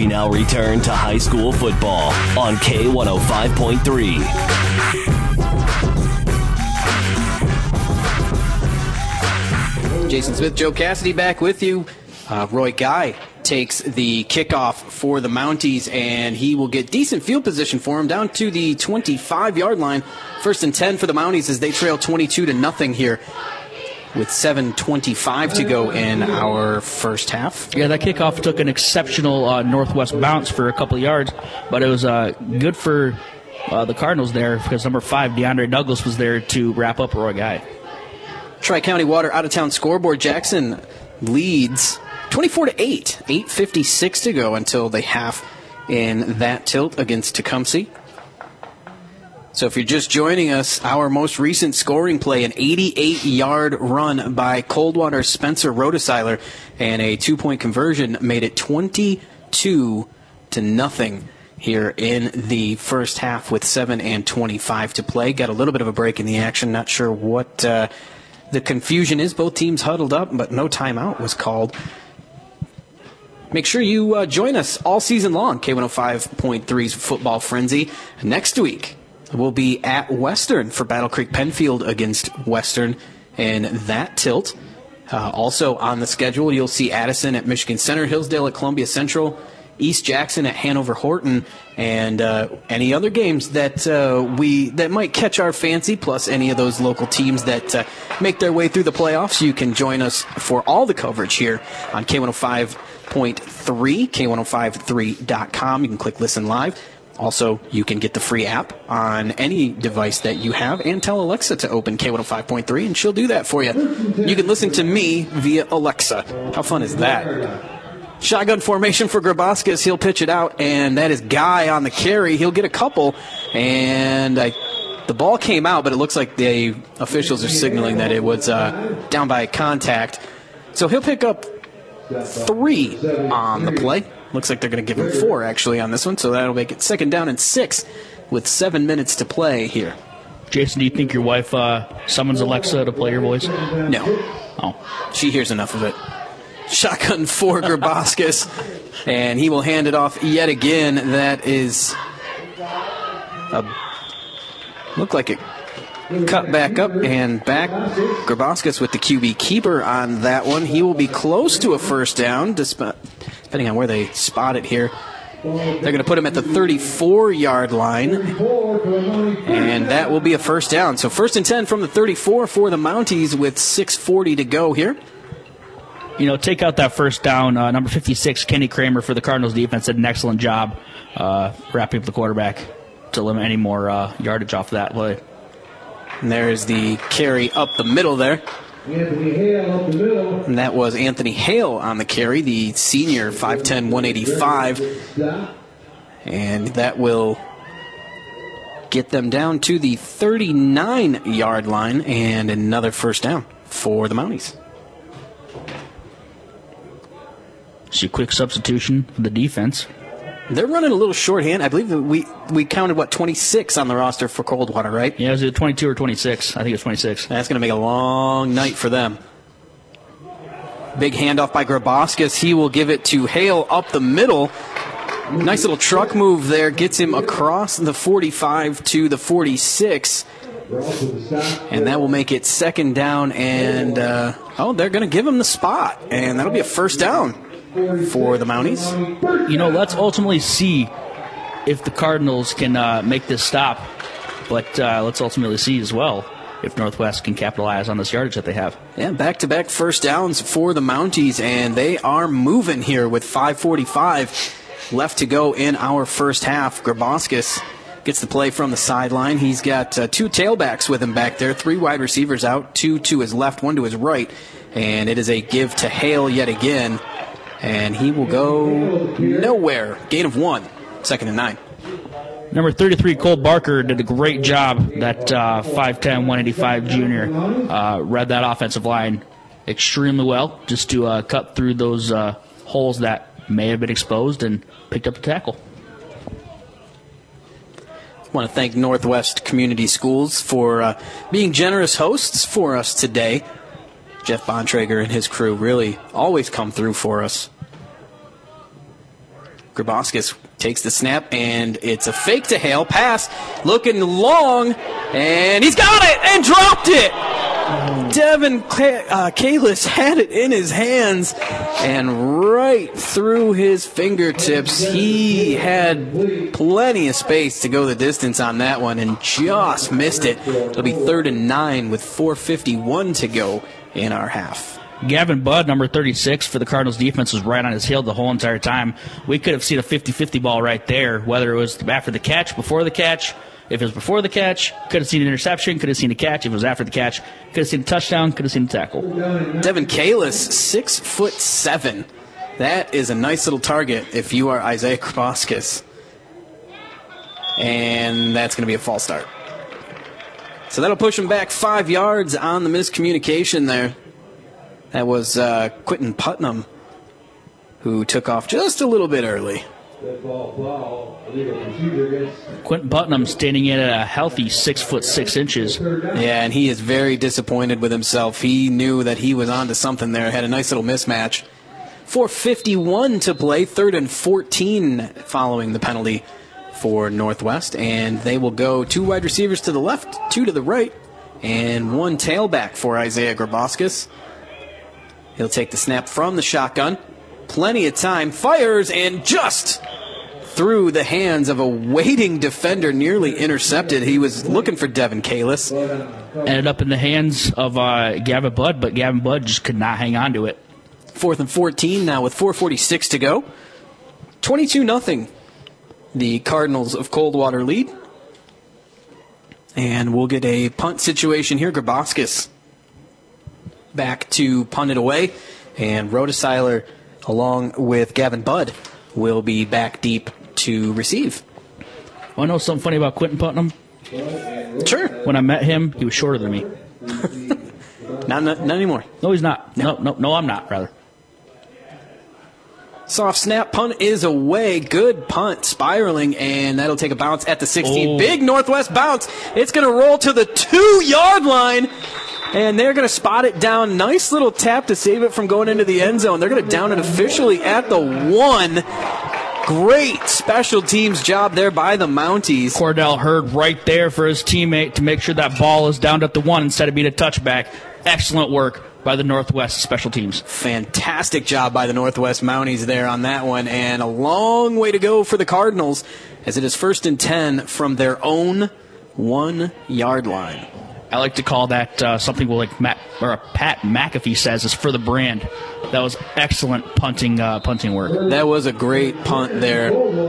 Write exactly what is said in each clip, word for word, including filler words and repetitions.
We now return to high school football on K one oh five point three. Jason Smith, Joe Cassidy back with you. Uh, Roy Guy takes the kickoff for the Mounties, and he will get decent field position for him down to the twenty-five-yard line. First and ten for the Mounties as they trail twenty-two to nothing here with seven twenty-five to go in our first half. Yeah, that kickoff took an exceptional uh, northwest bounce for a couple of yards, but it was uh, good for uh, the Cardinals there because number five, DeAndre Douglas, was there to wrap up Roy Guy. Tri-County Water out-of-town scoreboard. Jackson leads twenty-four to eight. eight fifty-six to go until the half in that tilt against Tecumseh. So if you're just joining us, our most recent scoring play, an eighty-eight-yard run by Coldwater's Spencer Rodesiler, and a two-point conversion made it twenty-two to nothing here in the first half with seven and twenty-five to play. Got a little bit of a break in the action. Not sure what uh, the confusion is. Both teams huddled up, but no timeout was called. Make sure you uh, join us all season long, K one oh five point three's Football Frenzy. Next week, we'll be at Western for Battle Creek Penfield against Western in that tilt. Uh, also on the schedule, you'll see Addison at Michigan Center, Hillsdale at Columbia Central, East Jackson at Hanover Horton, and uh, any other games that uh, we that might catch our fancy, plus any of those local teams that uh, make their way through the playoffs. You can join us for all the coverage here on K one oh five point three, K one oh five three dot com. You can click Listen Live. Also, you can get the free app on any device that you have and tell Alexa to open K one oh five point three, and she'll do that for you. You can listen to me via Alexa. How fun is that? Shotgun formation for Grabowskis. He'll pitch it out, and that is Guy on the carry. He'll get a couple, and I, the ball came out, but it looks like the officials are signaling that it was uh, down by contact. So he'll pick up three on the play. Looks like they're going to give him four, actually, on this one, so that'll make it second down and six with seven minutes to play here. Jason, do you think your wife uh, summons Alexa to play your voice? No. Oh. She hears enough of it. Shotgun for Grabowskis, and he will hand it off yet again. That is a, look like it cut back up and back. Grabowskis with the Q B keeper on that one. He will be close to a first down, depending on where they spot it here. They're going to put him at the thirty-four-yard line, and that will be a first down. So first and ten from the thirty-four for the Mounties with six forty to go here. You know, take out that first down. Uh, number fifty-six, Kenny Kramer for the Cardinals defense, did an excellent job uh, wrapping up the quarterback to limit any more uh, yardage off that play. And there's the carry up the middle there. Anthony Hale up the middle. And that was Anthony Hale on the carry, the senior, five ten, one eighty-five. And that will get them down to the thirty-nine-yard line and another first down for the Mounties. So quick substitution for the defense. They're running a little shorthand. I believe that we we counted, what, twenty-six on the roster for Coldwater, right? Yeah, was it twenty-two or twenty-six? I think it was twenty-six. That's going to make a long night for them. Big handoff by Grabowskis. He will give it to Hale up the middle. Nice little truck move there. Gets him across the forty-five to the forty-six. And that will make it second down. And, uh, oh, they're going to give him the spot. And that'll be a first down for the Mounties. You know, let's ultimately see if the Cardinals can uh, make this stop. But uh, let's ultimately see as well if Northwest can capitalize on this yardage that they have. Yeah, back-to-back first downs for the Mounties, and they are moving here with five forty-five left to go in our first half. Grabowskis gets the play from the sideline. He's got uh, two tailbacks with him back there, three wide receivers out, two to his left, one to his right. And it is a give to Hale yet again. And he will go nowhere. Gain of one, second and nine. Number thirty-three, Cole Barker, did a great job. That uh, five ten, one eighty-five junior uh, read that offensive line extremely well, just to uh, cut through those uh, holes that may have been exposed and picked up the tackle. I want to thank Northwest Community Schools for uh, being generous hosts for us today. Jeff Bontrager and his crew really always come through for us. Grabowskis takes the snap, and it's a fake to Hale. Pass, looking long, and he's got it and dropped it. Devin uh, Kalis had it in his hands, and right through his fingertips. He had plenty of space to go the distance on that one, and just missed it. It'll be third and nine with four fifty-one to go in our half. Gavin Budd, number thirty-six for the Cardinals defense, was right on his heel the whole entire time. We could have seen a fifty-fifty ball right there, whether it was after the catch, before the catch. If it was before the catch, could have seen an interception, could have seen a catch. If it was after the catch, could have seen a touchdown, could have seen a tackle. Devin Kalis, six foot seven. That is a nice little target if you are Isaiah Grabowskis. And that's going to be a false start. So that'll push him back five yards on the miscommunication there. That was uh, Quentin Putnam, who took off just a little bit early. Quentin Putnam standing in at a healthy six foot six inches. Yeah, and he is very disappointed with himself. He knew that he was onto something there. Had a nice little mismatch. four fifty-one to play, third and fourteen following the penalty for Northwest, and they will go two wide receivers to the left, two to the right, and one tailback for Isaiah Grabowskis. He'll take the snap from the shotgun. Plenty of time. Fires and just through the hands of a waiting defender, nearly intercepted. He was looking for Devin Kalis. Ended up in the hands of uh, Gavin Budd, but Gavin Budd just could not hang on to it. Fourth and fourteen now with four forty-six to go. twenty-two nothing. The Cardinals of Coldwater lead. And we'll get a punt situation here. Grabowskis back to punt it away. And Rodeseiler, along with Gavin Budd, will be back deep to receive. Want to know something funny about Quentin Putnam? Sure. When I met him, he was shorter than me. not, not, not anymore. No, he's not. No, no, no, I'm not, rather. Soft snap, punt is away. Good punt, spiraling, and that'll take a bounce at the sixteen. Oh. Big Northwest bounce. It's going to roll to the two-yard line, and they're going to spot it down. Nice little tap to save it from going into the end zone. They're going to down it officially at the one. Great special teams job there by the Mounties. Cordell Hurd right there for his teammate to make sure that ball is down at the one instead of being a touchback. Excellent work by the Northwest special teams. Fantastic job by the Northwest Mounties there on that one, and a long way to go for the Cardinals as it is first and ten from their own one-yard line. I like to call that uh, something like Matt, or Pat McAfee says is for the brand. That was excellent punting uh, punting work. That was a great punt there.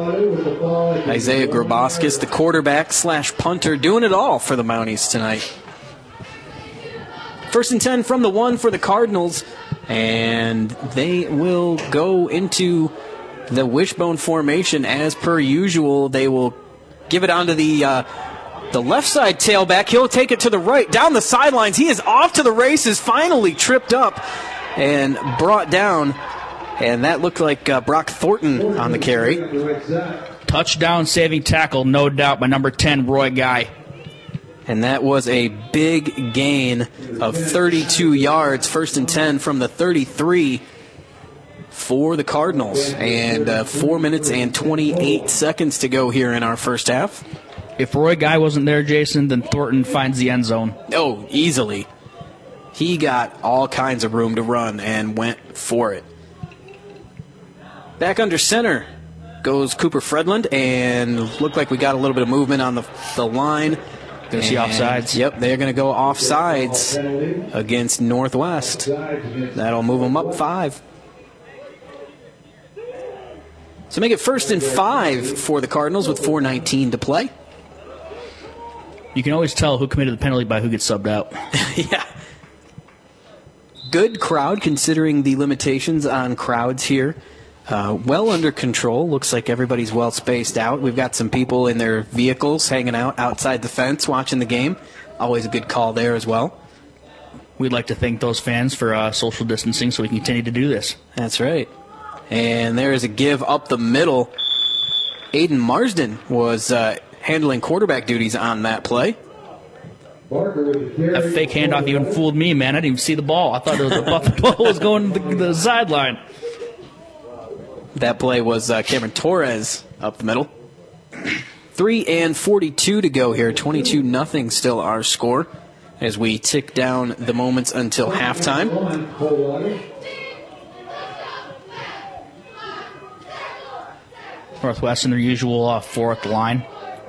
Isaiah Grabowskis, the quarterback slash punter, doing it all for the Mounties tonight. First and ten from the one for the Cardinals, and they will go into the wishbone formation as per usual. They will give it onto the uh, the left side tailback. He'll take it to the right, down the sidelines. He is off to the races, finally tripped up and brought down, and that looked like uh, Brock Thornton on the carry. Touchdown saving tackle, no doubt, by number ten, Roy Guy. And that was a big gain of thirty-two yards, first and ten from the thirty-three for the Cardinals. And uh, four minutes and twenty-eight seconds to go here in our first half. If Roy Guy wasn't there, Jason, then Thornton finds the end zone. Oh, easily. He got all kinds of room to run and went for it. Back under center goes Cooper Fredland, and looked like we got a little bit of movement on the, the line. Going to see offsides. Yep, they're going to go offsides against Northwest. That'll move them up five. So make it first and five for the Cardinals with four nineteen to play. You can always tell who committed the penalty by who gets subbed out. Yeah. Good crowd considering the limitations on crowds here. Uh, well under control. Looks like everybody's well spaced out. We've got some people in their vehicles hanging out outside the fence watching the game. Always a good call there as well. We'd like to thank those fans for uh, social distancing so we can continue to do this. That's right. And there is a give up the middle. Aiden Marsden was uh, handling quarterback duties on that play. That fake handoff even fooled me, man. I didn't even see the ball. I thought it was the ball was going to the, the sideline. That play was uh, Cameron Torres up the middle. three and forty-two to go here. twenty-two nothing still our score as we tick down the moments until halftime. Northwest in their usual uh, fourth line.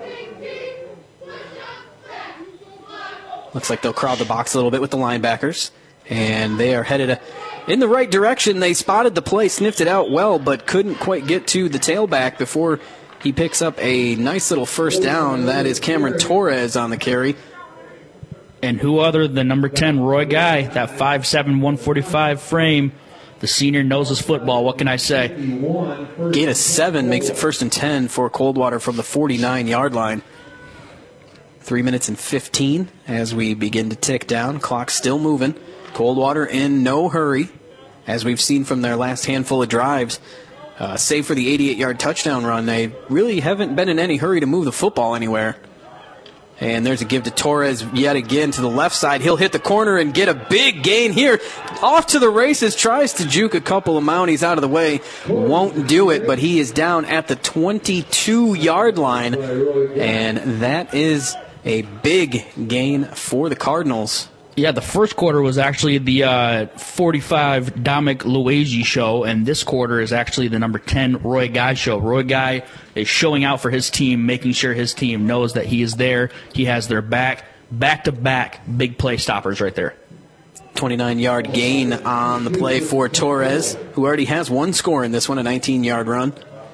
Looks like they'll crowd the box a little bit with the linebackers. And they are headed uh, in the right direction. They spotted the play, sniffed it out well, but couldn't quite get to the tailback before he picks up a nice little first down. That is Cameron Torres on the carry. And who other than number ten, Roy Guy, that five seven, one forty-five frame. The senior knows his football. What can I say? Gain of seven makes it first and ten for Coldwater from the forty-nine-yard line. Three minutes and fifteen as we begin to tick down. Clock still moving. Coldwater in no hurry, as we've seen from their last handful of drives. Uh, save for the eighty-eight-yard touchdown run, they really haven't been in any hurry to move the football anywhere. And there's a give to Torres yet again to the left side. He'll hit the corner and get a big gain here. Off to the races, tries to juke a couple of Mounties out of the way. Won't do it, but he is down at the twenty-two-yard line. And that is a big gain for the Cardinals. Yeah, the first quarter was actually the uh, forty-five Dominic Luigi show, and this quarter is actually the number ten Roy Guy show. Roy Guy is showing out for his team, making sure his team knows that he is there. He has their back. Back-to-back big play stoppers right there. twenty-nine-yard gain on the play for Torres, who already has one score in this one, a nineteen-yard run.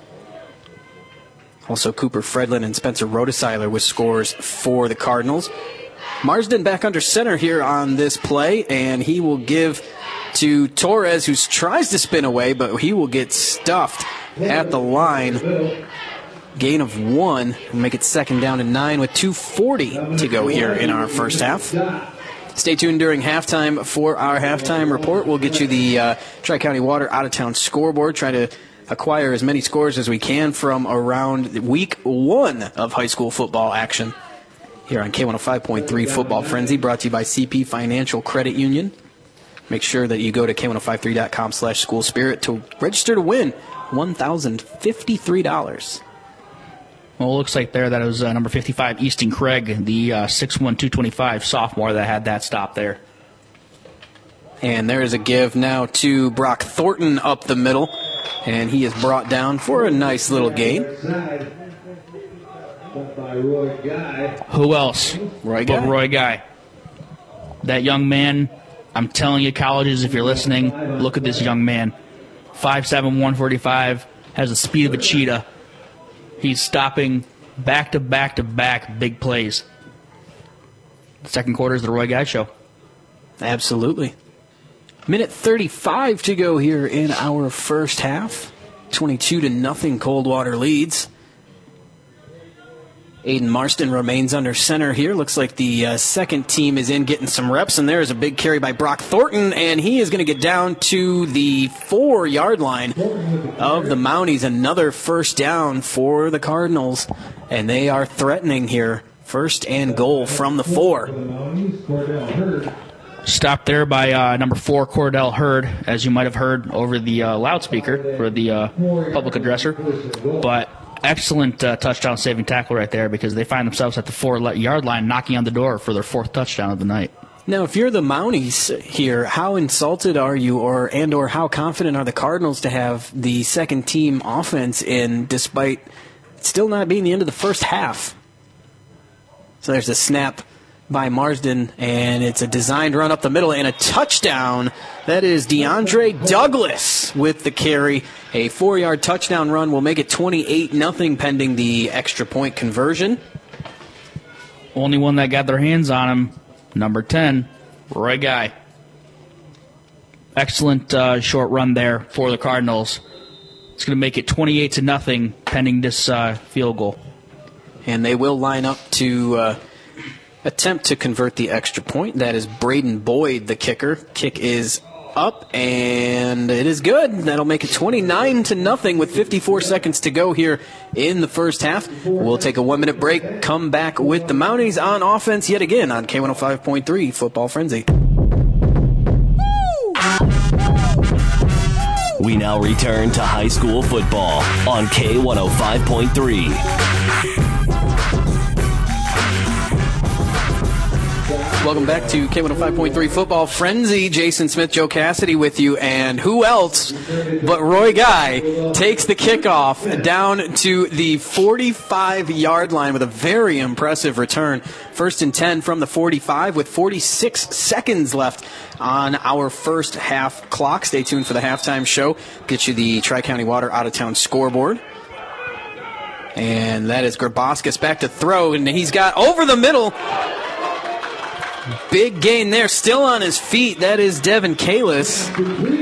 Also, Cooper Fredlin and Spencer Rodesiler with scores for the Cardinals. Marsden back under center here on this play, and he will give to Torres, who tries to spin away, but he will get stuffed at the line. Gain of one will make it second down and nine with two forty to go here in our first half. Stay tuned during halftime for our halftime report. We'll get you the uh, Tri-County Water out-of-town scoreboard, try to acquire as many scores as we can from around week one of high school football action. Here on K one oh five point three Football Frenzy, brought to you by C P Financial Credit Union. Make sure that you go to K one oh five three dot com slash school spirit to register to win one thousand fifty-three dollars. Well, it looks like there that it was uh, number fifty-five, Easton Craig, the uh, six one, two twenty-five sophomore that had that stop there. And there is a give now to Brock Thornton up the middle, and he is brought down for a nice little gain. Who else? Roy but Guy. Roy Guy. That young man, I'm telling you, colleges, if you're listening, look at this young man. five seven, one forty-five, has the speed of a cheetah. He's stopping back-to-back-to-back big plays. The second quarter is the Roy Guy show. Absolutely. Minute thirty-five to go here in our first half. twenty-two to nothing Coldwater leads. Aiden Marston remains under center here. Looks like the uh, second team is in getting some reps, and there is a big carry by Brock Thornton, and he is going to get down to the four-yard line of the Mounties. Another first down for the Cardinals, and they are threatening here. First and goal from the four. Stopped there by uh, number four, Cordell Hurd, as you might have heard over the uh, loudspeaker or the uh, public addresser. But excellent uh, touchdown-saving tackle right there, because they find themselves at the four-yard line knocking on the door for their fourth touchdown of the night. Now, if you're the Mounties here, how insulted are you, or and or how confident are the Cardinals to have the second-team offense in, despite still not being the end of the first half? So there's a snap by Marsden, and it's a designed run up the middle and a touchdown. That is DeAndre Douglas with the carry. A four-yard touchdown run will make it twenty-eight nothing pending the extra point conversion. Only one that got their hands on him, number ten, Roy Guy. Excellent uh, short run there for the Cardinals. It's going to make it twenty-eight to nothing pending this uh, field goal. And they will line up to uh, attempt to convert the extra point. That is Braden Boyd, the kicker. Kick is up, and it is good. That'll make it twenty-nine to nothing with fifty-four seconds to go here in the first half. We'll take a one-minute break, come back with the Mounties on offense yet again on K one oh five point three Football Frenzy. We now now return to high school football on K one oh five point three. Welcome back to K one oh five point three Football Frenzy. Jason Smith, Joe Cassidy with you, and who else but Roy Guy takes the kickoff down to the forty-five-yard line with a very impressive return. First and ten from the forty-five with forty-six seconds left on our first half clock. Stay tuned for the halftime show. Get you the Tri-County Water out-of-town scoreboard. And that is Grabowskis back to throw, and he's got over the middle. Big gain there, still on his feet. That is Devin Kalis.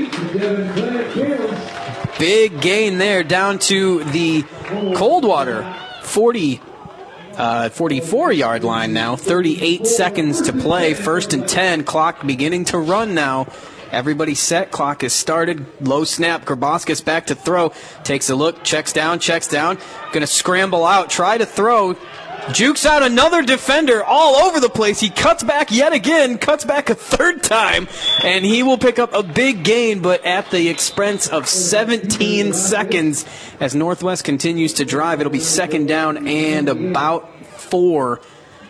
Big gain there down to the Coldwater forty, uh, forty-four-yard line now. thirty-eight seconds to play. First and ten. Clock beginning to run now. Everybody set. Clock is started. Low snap. Grabowskis back to throw. Takes a look. Checks down. Checks down. Going to scramble out. Try to throw. Jukes out another defender all over the place. He cuts back yet again, cuts back a third time, and he will pick up a big gain, but at the expense of seventeen seconds as Northwest continues to drive. It'll be second down and about four.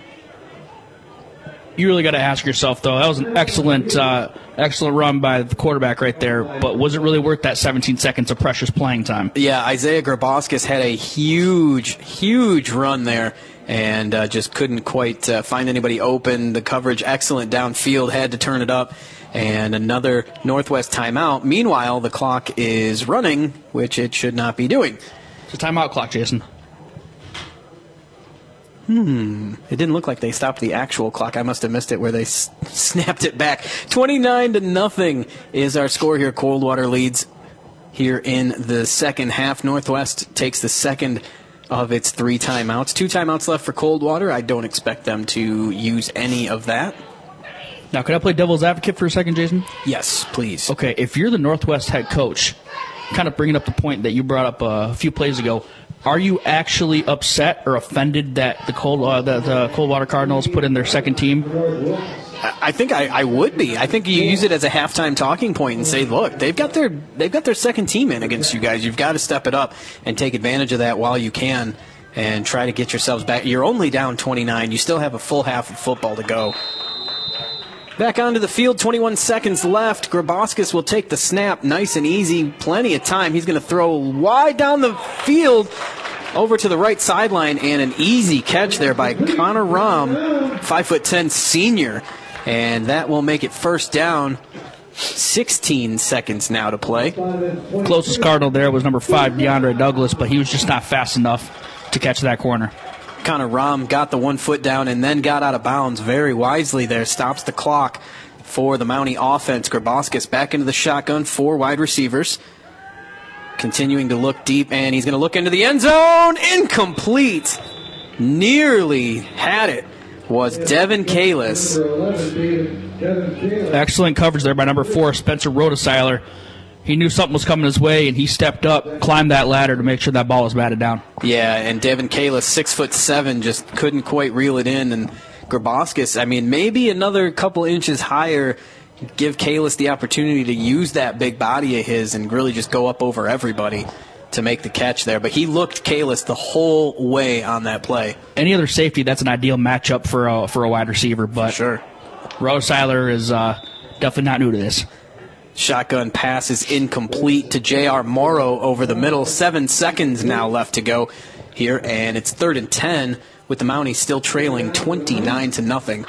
You really got to ask yourself, though, that was an excellent uh, excellent run by the quarterback right there, but was it really worth that seventeen seconds of precious playing time? Yeah, Isaiah Grabowskis had a huge, huge run there. And uh, just couldn't quite uh, find anybody open. The coverage excellent downfield, had to turn it up. And another Northwest timeout. Meanwhile, the clock is running, which it should not be doing. It's a timeout clock, Jason. Hmm. It didn't look like they stopped the actual clock. I must have missed it where they s- snapped it back. twenty-nine to nothing is our score here. Coldwater leads here in the second half. Northwest takes the second of its three timeouts. Two timeouts left for Coldwater. I don't expect them to use any of that. Now, could I play devil's advocate for a second, Jason? Yes, please. Okay, if you're the Northwest head coach, kind of bringing up the point that you brought up a few plays ago, are you actually upset or offended that the Cold uh, the, the Coldwater Cardinals put in their second team? I think I, I would be. I think you use it as a halftime talking point and say, look, they've got their they've got their second team in against you guys. You've got to step it up and take advantage of that while you can and try to get yourselves back. You're only down twenty-nine. You still have a full half of football to go. Back onto the field, twenty-one seconds left. Grabowskis will take the snap nice and easy. Plenty of time. He's going to throw wide down the field over to the right sideline, and an easy catch there by Connor Rahm, five foot ten senior. And that will make it first down. sixteen seconds now to play. Closest Cardinal there was number five, DeAndre Douglas, but he was just not fast enough to catch that corner. Connor Rahm got the one foot down and then got out of bounds very wisely there. Stops the clock for the Mountie offense. Grabowskis back into the shotgun, four wide receivers. Continuing to look deep, and he's going to look into the end zone. Incomplete. Nearly had it. Was Devin Kalis. Excellent coverage there by number four, Spencer Rodesiler. He knew something was coming his way, and he stepped up, climbed that ladder to make sure that ball was batted down. Yeah, and Devin Kalis, six foot seven, just couldn't quite reel it in. And Grabowskis, I mean, maybe another couple inches higher, give Kalis the opportunity to use that big body of his and really just go up over everybody to make the catch there. But he looked Kalis the whole way on that play. Any other safety, that's an ideal matchup for a, for a wide receiver. But sure. Rodesiler is uh, definitely not new to this. Shotgun pass is incomplete to J R Morrow over the middle. Seven seconds now left to go here, and it's third and ten with the Mounties still trailing twenty-nine to nothing.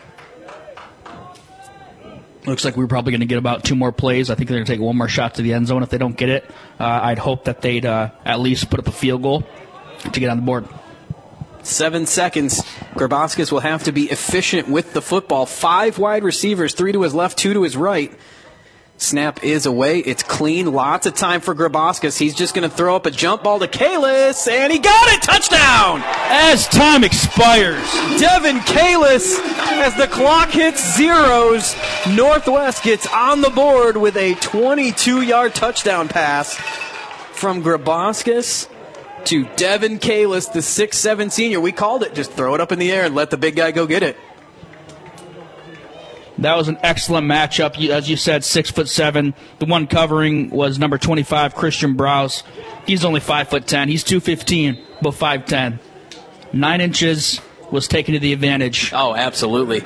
Looks like we're probably going to get about two more plays. I think they're going to take one more shot to the end zone if they don't get it. Uh, I'd hope that they'd uh, at least put up a field goal to get on the board. Seven seconds. Grabowskis will have to be efficient with the football. Five wide receivers, three to his left, two to his right. Snap is away. It's clean. Lots of time for Grabowskis. He's just going to throw up a jump ball to Kalis, and he got it! Touchdown! As time expires. Devin Kalis, as the clock hits zeros, Northwest gets on the board with a twenty-two-yard touchdown pass from Grabowskis to Devin Kalis, the six seven senior. We called it. Just throw it up in the air and let the big guy go get it. That was an excellent matchup. You- As you said, six foot seven. The one covering was number twenty-five, Christian Browse. He's only five foot ten. He's two fifteen, but five ten. Nine inches was taken to the advantage. Oh, absolutely.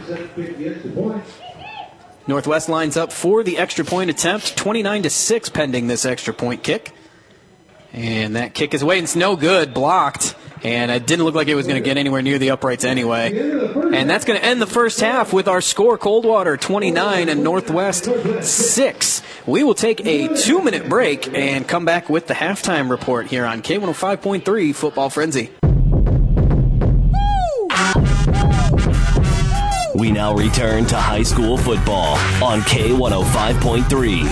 Northwest lines up for the extra point attempt. twenty-nine to six pending this extra point kick. And that kick is away, and it's no good. Blocked. And it didn't look like it was going to get anywhere near the uprights anyway. And that's going to end the first half with our score, Coldwater twenty-nine and Northwest six. We will take a two-minute break and come back with the halftime report here on K one oh five point three Football Frenzy. We now return to high school football on K one oh five point three.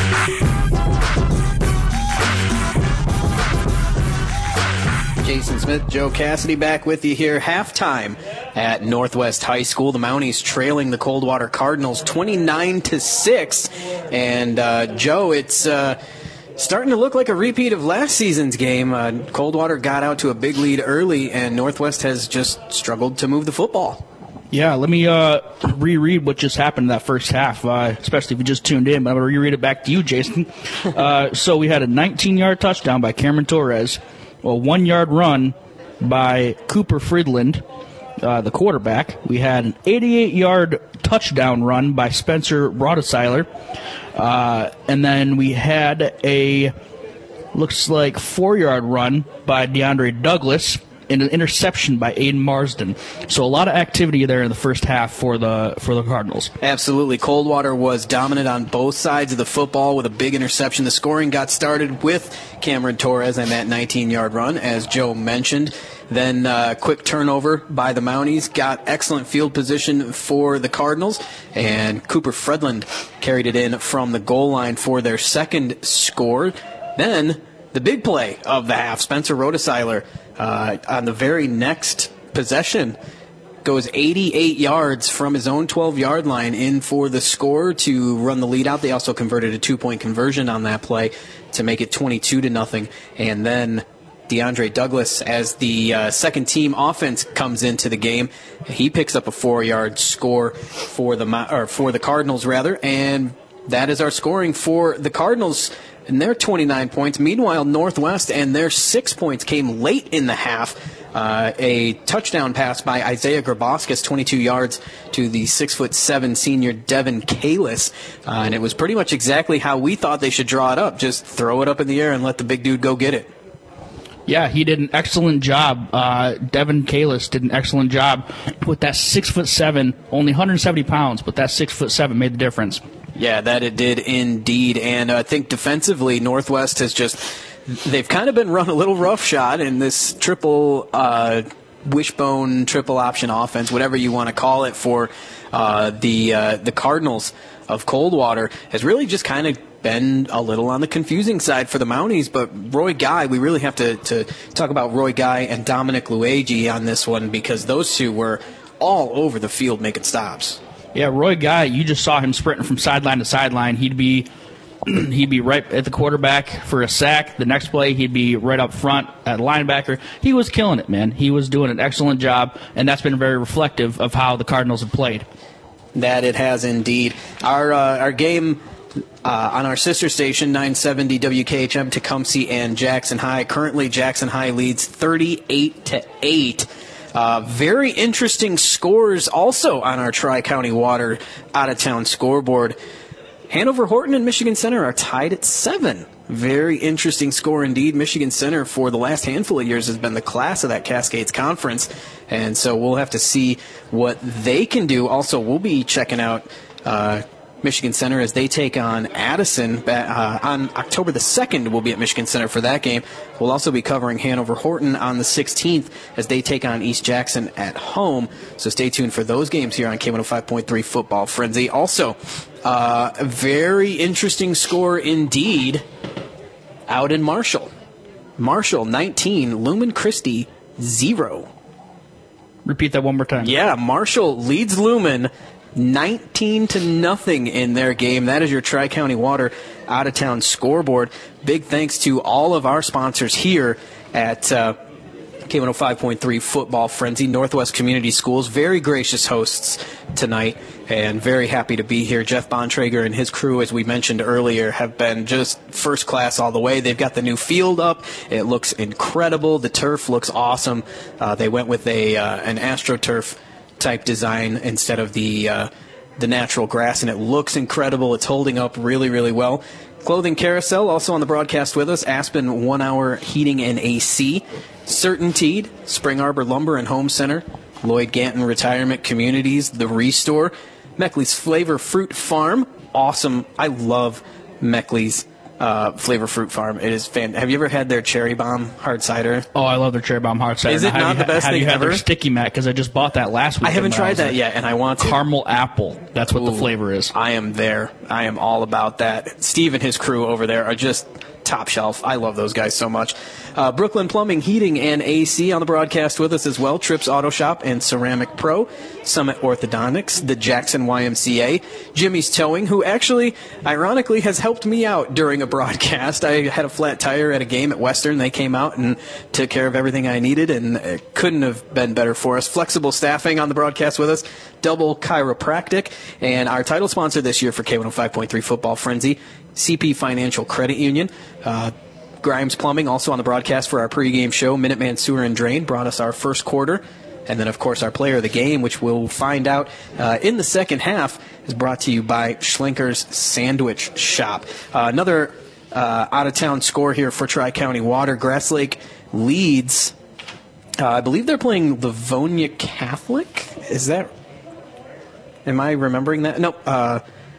Jason Smith, Joe Cassidy back with you here. Halftime at Northwest High School. The Mounties trailing the Coldwater Cardinals twenty-nine to six. And uh, Joe, it's uh, starting to look like a repeat of last season's game. Uh, Coldwater got out to a big lead early, and Northwest has just struggled to move the football. Yeah, let me uh, reread what just happened in that first half, uh, especially if you just tuned in. But I'm going to reread it back to you, Jason. uh, so we had a nineteen-yard touchdown by Cameron Torres, a one-yard run by Cooper Fridland, uh, the quarterback. We had an eighty-eight-yard touchdown run by Spencer Brodeseiler. Uh, and then we had a, looks like, four-yard run by DeAndre Douglas, and an interception by Aiden Marsden. So a lot of activity there in the first half for the for the Cardinals. Absolutely. Coldwater was dominant on both sides of the football with a big interception. The scoring got started with Cameron Torres and that nineteen-yard run, as Joe mentioned. Then uh, quick turnover by the Mounties, got excellent field position for the Cardinals, and Cooper Fredland carried it in from the goal line for their second score. Then the big play of the half, Spencer Brodeseiler, uh, on the very next possession, goes eighty-eight yards from his own twelve-yard line in for the score to run the lead out. They also converted a two-point conversion on that play to make it twenty-two to nothing. And then DeAndre Douglas, as the uh, second-team offense comes into the game, he picks up a four-yard score for the or for the Cardinals, rather, and that is our scoring for the Cardinals. And their twenty-nine points. Meanwhile, Northwest and their six points came late in the half. Uh, a touchdown pass by Isaiah Graboskas, twenty-two yards, to the six foot seven senior Devin Kalis. Uh, and it was pretty much exactly how we thought they should draw it up. Just throw it up in the air and let the big dude go get it. Yeah, he did an excellent job. Uh, Devin Kalis did an excellent job with that six foot seven, only one hundred seventy pounds, but that six foot seven made the difference. Yeah, that it did indeed. And I think defensively, Northwest has just, they've kind of been run a little roughshod in this triple uh, wishbone, triple option offense, whatever you want to call it, for uh, the uh, the Cardinals of Coldwater, has really just kind of been a little on the confusing side for the Mounties. But Roy Guy, we really have to, to talk about Roy Guy and Dominic Luigi on this one, because those two were all over the field making stops. Yeah, Roy Guy, you just saw him sprinting from sideline to sideline. He'd be he'd be right at the quarterback for a sack. The next play, he'd be right up front at linebacker. He was killing it, man. He was doing an excellent job, and that's been very reflective of how the Cardinals have played. That it has indeed. Our uh, our game uh, on our sister station, nine seventy W K H M, Tecumseh and Jackson High. Currently, Jackson High leads thirty-eight to eight. Uh, very interesting scores also on our Tri-County Water out-of-town scoreboard. Hanover Horton and Michigan Center are tied at seven. Very interesting score indeed. Michigan Center, for the last handful of years, has been the class of that Cascades Conference, and so we'll have to see what they can do. Also, we'll be checking out uh, Michigan Center as they take on Addison uh, on October the second. We'll be at Michigan Center for that game. We'll also be covering Hanover Horton on the sixteenth as they take on East Jackson at home. So stay tuned for those games here on K one oh five point three Football Frenzy. Also, uh, a very interesting score indeed out in Marshall. Marshall nineteen, Lumen Christi zero. Repeat that one more time. Yeah, Marshall leads Lumen nineteen to nothing in their game. That is your Tri-County Water out-of-town scoreboard. Big thanks to all of our sponsors here at uh, K one oh five point three Football Frenzy. Northwest Community Schools, very gracious hosts tonight, and very happy to be here. Jeff Bontrager and his crew, as we mentioned earlier, have been just first class all the way. They've got the new field up. It looks incredible. The turf looks awesome. Uh, they went with a uh, an AstroTurf type design instead of the uh, the natural grass, and it looks incredible. It's holding up really, really well. Clothing Carousel, also on the broadcast with us. Aspen One Hour Heating and A C. Certainteed, Spring Arbor Lumber and Home Center. Lloyd Ganton Retirement Communities, The Restore. Meckley's Flavor Fruit Farm. Awesome. I love Meckley's uh, Flavor Fruit Farm. It is fan. Have you ever had their Cherry Bomb hard cider? Oh, I love their Cherry Bomb hard cider. Is it now, not have the you, best have thing you had ever? Their Sticky Mac, because I just bought that last week. I haven't tried that there. yet, and I want to. Caramel apple. That's what Ooh, the flavor is. I am there. I am all about that. Steve and his crew over there are just top shelf. I love those guys so much. Uh, Brooklyn Plumbing, Heating, and A C on the broadcast with us as well. Trips Auto Shop and Ceramic Pro. Summit Orthodontics, the Jackson Y M C A. Jimmy's Towing, who actually, ironically, has helped me out during a broadcast. I had a flat tire at a game at Western. They came out and took care of everything I needed, and it couldn't have been better for us. Flexible Staffing on the broadcast with us. Double Chiropractic. And our title sponsor this year for K one oh five point three Football Frenzy, C P Financial Credit Union. Uh, Grimes Plumbing, also on the broadcast for our pregame show. Minuteman Sewer and Drain brought us our first quarter. And then, of course, our player of the game, which we'll find out uh, in the second half, is brought to you by Schlenker's Sandwich Shop. Uh, another uh, out-of-town score here for Tri-County Water. Grass Lake leads. Uh, I believe they're playing Livonia Catholic. Is that... Am I remembering that? No, uh...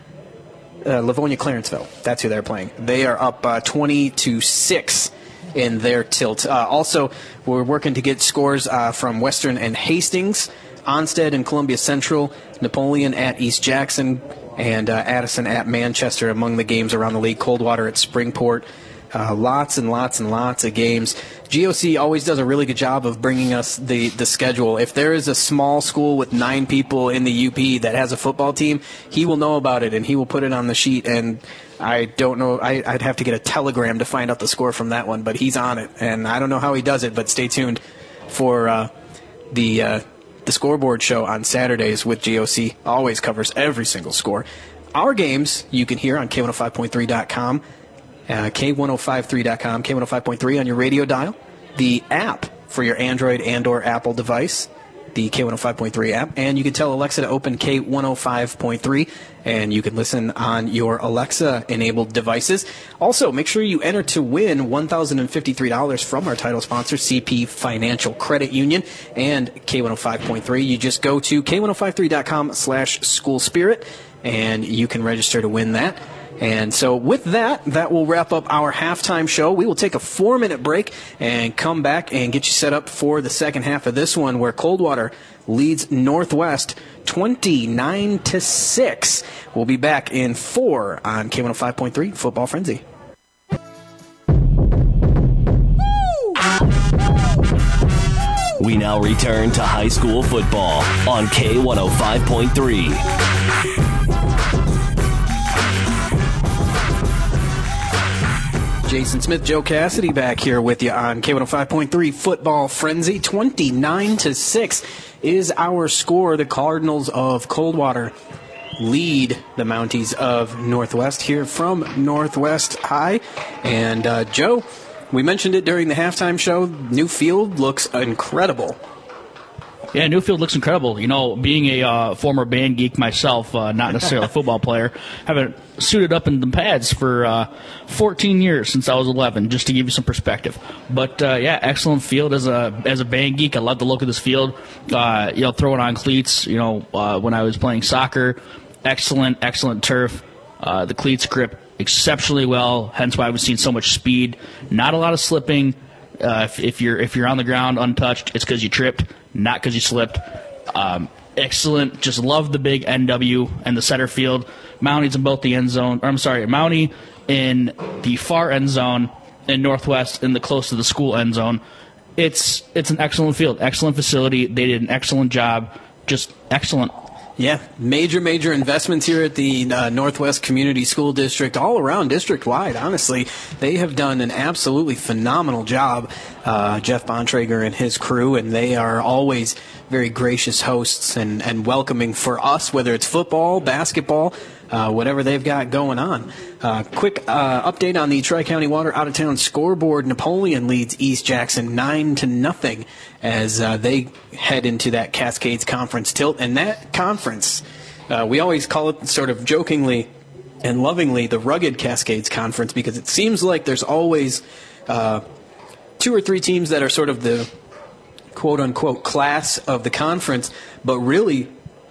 Uh, Livonia Clarenceville. That's who they're playing. They are up uh, twenty to six in their tilt. Uh, also, we're working to get scores uh, from Western and Hastings, Onstead and Columbia Central, Napoleon at East Jackson, and uh, Addison at Manchester among the games around the league. Coldwater at Springport. Uh, lots and lots and lots of games. G O C always does a really good job of bringing us the, the schedule. If there is a small school with nine people in the U P that has a football team, he will know about it and he will put it on the sheet. And I don't know, I, I'd have to get a telegram to find out the score from that one, but he's on it. And I don't know how he does it, but stay tuned for uh, the uh, the scoreboard show on Saturdays with G O C. Always covers every single score. Our games you can hear on K one oh five point three dot com. Uh, K one oh five three dot com, K one oh five point three on your radio dial, the app for your Android and or Apple device, the K one oh five point three app, and you can tell Alexa to open K one oh five point three, and you can listen on your Alexa-enabled devices. Also, make sure you enter to win one thousand fifty-three dollars from our title sponsor, C P Financial Credit Union, and K one oh five point three. You just go to K one oh five three dot com slash school spirit, and you can register to win that. And so with that, that will wrap up our halftime show. We will take a four-minute break and come back and get you set up for the second half of this one, where Coldwater leads Northwest twenty-nine to six. We'll be back in four on K one oh five point three Football Frenzy. We now return to high school football on K one oh five point three. Jason Smith, Joe Cassidy back here with you on K one oh five point three Football Frenzy. twenty-nine to six is our score. The Cardinals of Coldwater lead the Mounties of Northwest here from Northwest High. And uh, Joe, we mentioned it during the halftime show. New field looks incredible. Yeah, Newfield looks incredible. You know, being a uh, former band geek myself, uh, not necessarily a football player, haven't suited up in the pads for uh, fourteen years since I was eleven, just to give you some perspective. But, uh, yeah, excellent field as a as a band geek. I love the look of this field. Uh, you know, throwing on cleats, you know, uh, when I was playing soccer, excellent, excellent turf. Uh, the cleats grip exceptionally well, hence why we've seen so much speed. Not a lot of slipping. Uh, if, if you're if you're on the ground untouched, it's because you tripped, not because you slipped. Um, excellent. Just love the big N W and the center field. Mounties in both the end zone. Or I'm sorry, Mountie in the far end zone, and Northwest in the close to the school end zone. It's it's an excellent field, excellent facility. They did an excellent job. Just excellent. Yeah, major, major investments here at the uh, Northwest Community School District, all around district-wide, honestly. They have done an absolutely phenomenal job, uh, Jeff Bontrager and his crew, and they are always very gracious hosts and, and welcoming for us, whether it's football, basketball, uh, whatever they've got going on. Uh, quick uh, update on the Tri-County Water out-of-town scoreboard. Napoleon leads East Jackson nine to nothing as uh, they head into that Cascades Conference tilt. And that conference, uh, we always call it sort of jokingly and lovingly the Rugged Cascades Conference, because it seems like there's always uh, two or three teams that are sort of the quote-unquote class of the conference, but really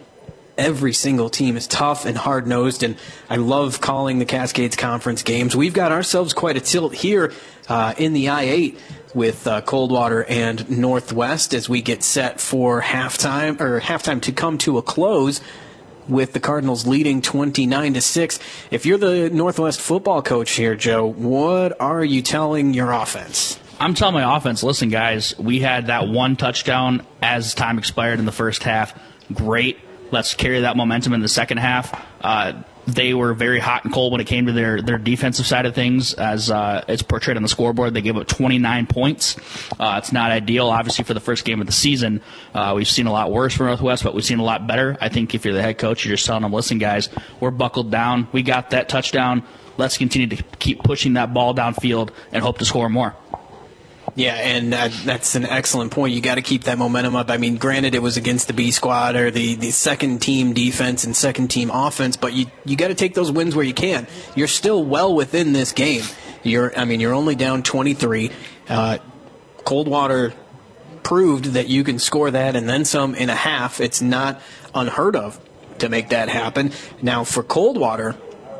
every single team is tough and hard-nosed, and I love calling the Cascades Conference games. We've got ourselves quite a tilt here uh, in the I eight with uh, Coldwater and Northwest as we get set for halftime, or halftime to come to a close with the Cardinals leading twenty-nine to six. If you're the Northwest football coach here, Joe, what are you telling your offense? I'm telling my offense, listen, guys, we had that one touchdown as time expired in the first half. Great. Let's carry that momentum in the second half. Uh, they were very hot and cold when it came to their, their defensive side of things, as uh, it's portrayed on the scoreboard. They gave up twenty-nine points. Uh, it's not ideal, obviously, for the first game of the season. Uh, we've seen a lot worse for Northwest, but we've seen a lot better. I think if you're the head coach, you're just telling them, listen, guys, we're buckled down. We got that touchdown. Let's continue to keep pushing that ball downfield and hope to score more. Yeah, and uh, that's an excellent point. You got to keep that momentum up. I mean, granted, it was against the B squad or the, the second team defense and second team offense, but you you got to take those wins where you can. You're still well within this game. You're, I mean, you're only down twenty-three. Uh, Coldwater proved that you can score that and then some in a half. It's not unheard of to make that happen. Now, for Coldwater,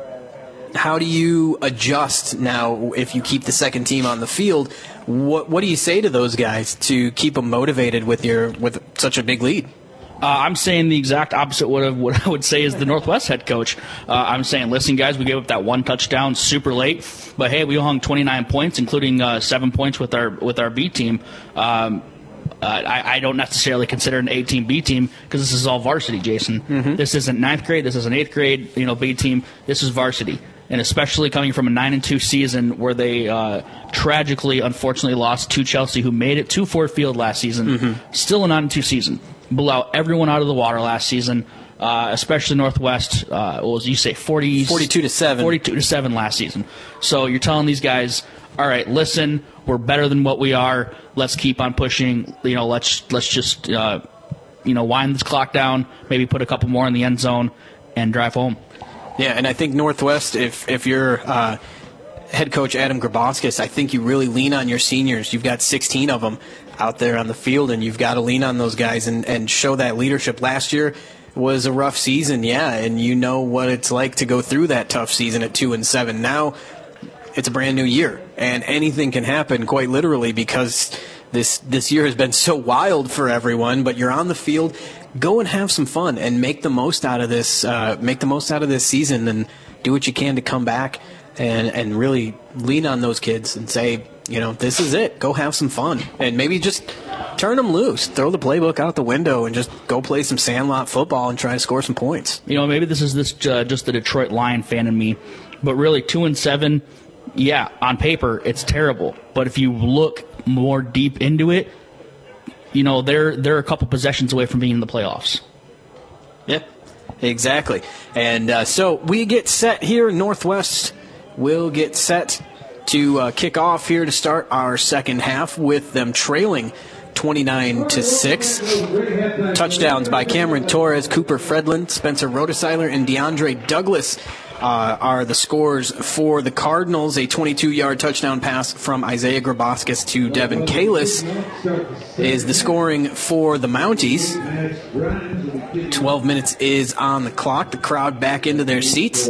how do you adjust now if you keep the second team on the field? What what do you say to those guys to keep them motivated with your with such a big lead? Uh, I'm saying the exact opposite of what I would say is the Northwest head coach. Uh, I'm saying, listen, guys, we gave up that one touchdown super late, but hey, we hung twenty-nine points, including uh, seven points with our with our B team. Um, Uh, I, I don't necessarily consider an A team B team because this is all varsity, Jason. Mm-hmm. This isn't ninth grade. This isn't eighth grade. You know, B team. This is varsity, and especially coming from a nine and two season where they uh, tragically, unfortunately, lost to Chelsea, who made it to Ford Field last season. Mm-hmm. Still a nine and two season. Blew out everyone out of the water last season. Uh, especially Northwest. Uh, what was you say? forty, forty-two to seven. Forty-two to seven last season. So you're telling these guys, all right, listen, we're better than what we are. Let's keep on pushing. You know, let's let's just uh, you know wind this clock down. Maybe put a couple more in the end zone and drive home. Yeah, and I think Northwest, if if you're uh, head coach Adam Graboskis, I think you really lean on your seniors. You've got sixteen of them out there on the field, and you've got to lean on those guys and, and show that leadership. Last year was a rough season, yeah, and you know what it's like to go through that tough season at two and seven. Now it's a brand new year, and anything can happen, quite literally, because this this year has been so wild for everyone. But you're on the field, go and have some fun and make the most out of this. Uh, make the most out of this season, and do what you can to come back and and really lean on those kids and say, you know, this is it. Go have some fun, and maybe just turn them loose. Throw the playbook out the window and just go play some sandlot football and try to score some points. You know, maybe this is this uh, just the Detroit Lion fan in me, but really two and seven. Yeah, on paper, it's terrible. But if you look more deep into it, you know, they're, they're a couple possessions away from being in the playoffs. Yeah, exactly. And uh, so we get set here. Northwest will get set to uh, kick off here to start our second half with them trailing twenty-nine to six. Touchdowns by Cameron Torres, Cooper Fredlin, Spencer Rotoseiler, and DeAndre Douglas Uh, are the scores for the Cardinals. A twenty-two-yard touchdown pass from Isaiah Graboskis to Devin Kalis is the scoring for the Mounties. twelve minutes is on the clock. The crowd back into their seats.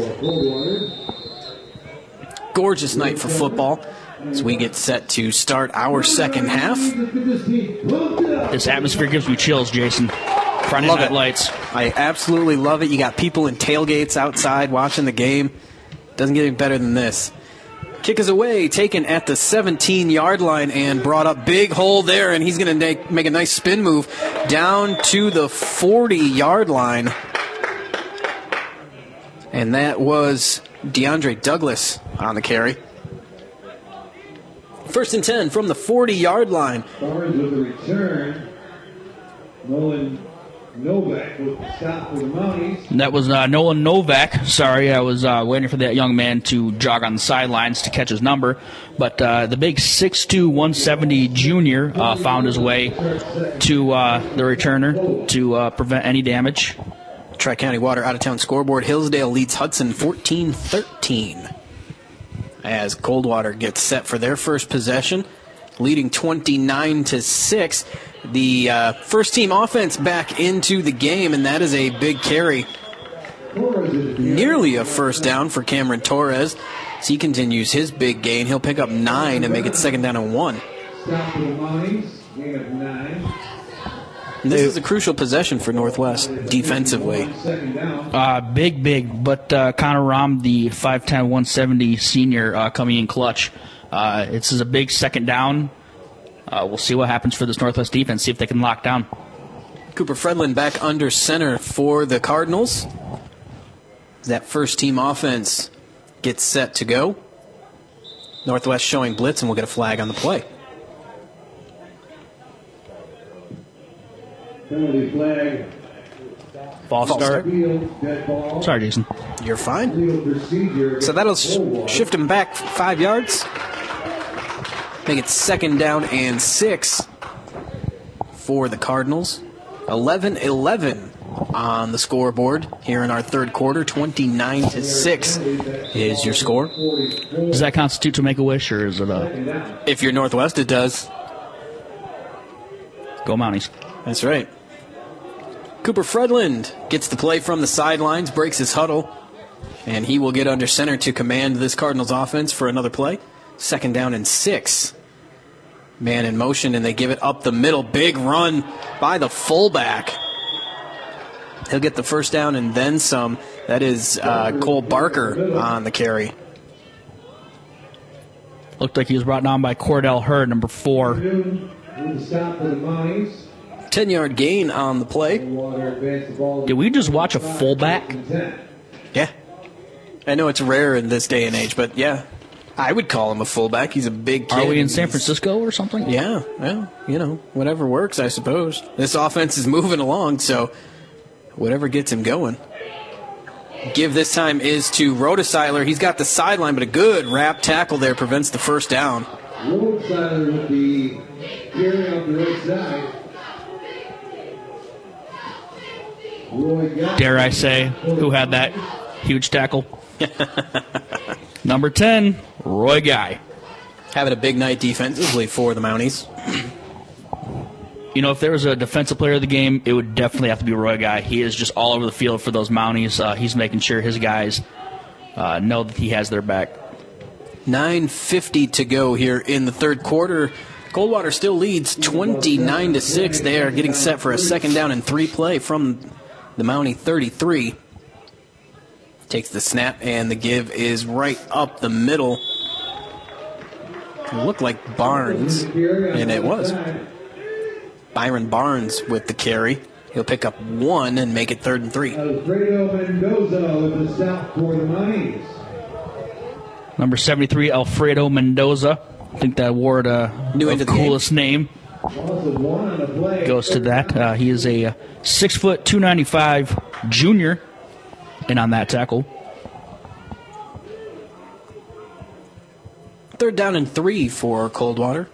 Gorgeous night for football as we get set to start our second half. This atmosphere gives me chills, Jason. Friday love night it. lights. I absolutely love it. You got people in tailgates outside watching the game. Doesn't get any better than this. Kick is away, taken at the seventeen-yard line and brought up. Big hole there, and he's going to make, make a nice spin move down to the forty-yard line. And that was DeAndre Douglas on the carry. First and ten from the forty-yard line. Barnes with the return. Nolan Novak with the stop for the Mounties. And that was uh, Nolan Novak. Sorry, I was uh, waiting for that young man to jog on the sidelines to catch his number. But uh, the big six two, one seventy junior uh, found his way to uh, the returner to uh, prevent any damage. Tri-County Water out-of-town scoreboard. Hillsdale leads Hudson fourteen thirteen. As Coldwater gets set for their first possession, leading twenty-nine to six. The uh, first team offense back into the game, and that is a big carry. Nearly a first down for Cameron Torres. As he continues his big gain, he'll pick up nine and make it second down and one. Stop for the Mounties. Gain of nine. And this is a crucial possession for Northwest defensively. Second down. Uh, big, big, but uh, Connor Rom, the five ten, one seventy senior, uh, coming in clutch. Uh, this is a big second down. Uh, we'll see what happens for this Northwest defense, see if they can lock down. Cooper Fredlin back under center for the Cardinals. That first team offense gets set to go. Northwest showing blitz, and we'll get a flag on the play. Penalty flag. False start. Field, dead ball. Sorry, Jason. You're fine. Field procedure. So that'll sh- shift him back five yards. Make it second down and six for the Cardinals. eleven eleven on the scoreboard here in our third quarter. twenty-nine to six is your score. Does that constitute to make a wish, or is it a If you're Northwest, it does. go Mounties? That's right. Cooper Fredland gets the play from the sidelines, breaks his huddle, and he will get under center to command this Cardinals offense for another play. Second down and six. Man in motion, and they give it up the middle. Big run by the fullback. He'll get the first down and then some. That is uh, Cole Barker on the carry. Looked like he was brought down by Cordell Hurd, number four. With the stop for the Mounties. ten-yard gain on the play. Water advance the ball. Did we just watch a fullback? ten. Yeah. I know it's rare in this day and age, but yeah. I would call him a fullback. He's a big kid. Are we in San He's- Francisco or something? Yeah, well, you know, whatever works, I suppose. This offense is moving along, so whatever gets him going. Give this time is to Rotoseiler. He's got the sideline, but a good wrap tackle there prevents the first down. Roadside with the carry off the right side. Roy got Dare I say, who had that huge tackle? Number ten, Roy Guy. Having a big night defensively for the Mounties. You know, if there was a defensive player of the game, it would definitely have to be Roy Guy. He is just all over the field for those Mounties. Uh, he's making sure his guys uh, know that he has their back. nine fifty to go here in the third quarter. Coldwater still leads twenty-nine to six. They are getting set for a second down and three play from the Mountie thirty-three. Takes the snap, and the give is right up the middle. It looked like Barnes, and it was. Byron Barnes with the carry. He'll pick up one and make it third and three. Alfredo Mendoza with the stop for the Mounties. Number seventy-three, Alfredo Mendoza. I think that award, uh, New of into the coolest name, Loss of one on the play. goes to that. Uh, he is a six foot two ninety-five junior, and on that tackle. Third down and three for Coldwater.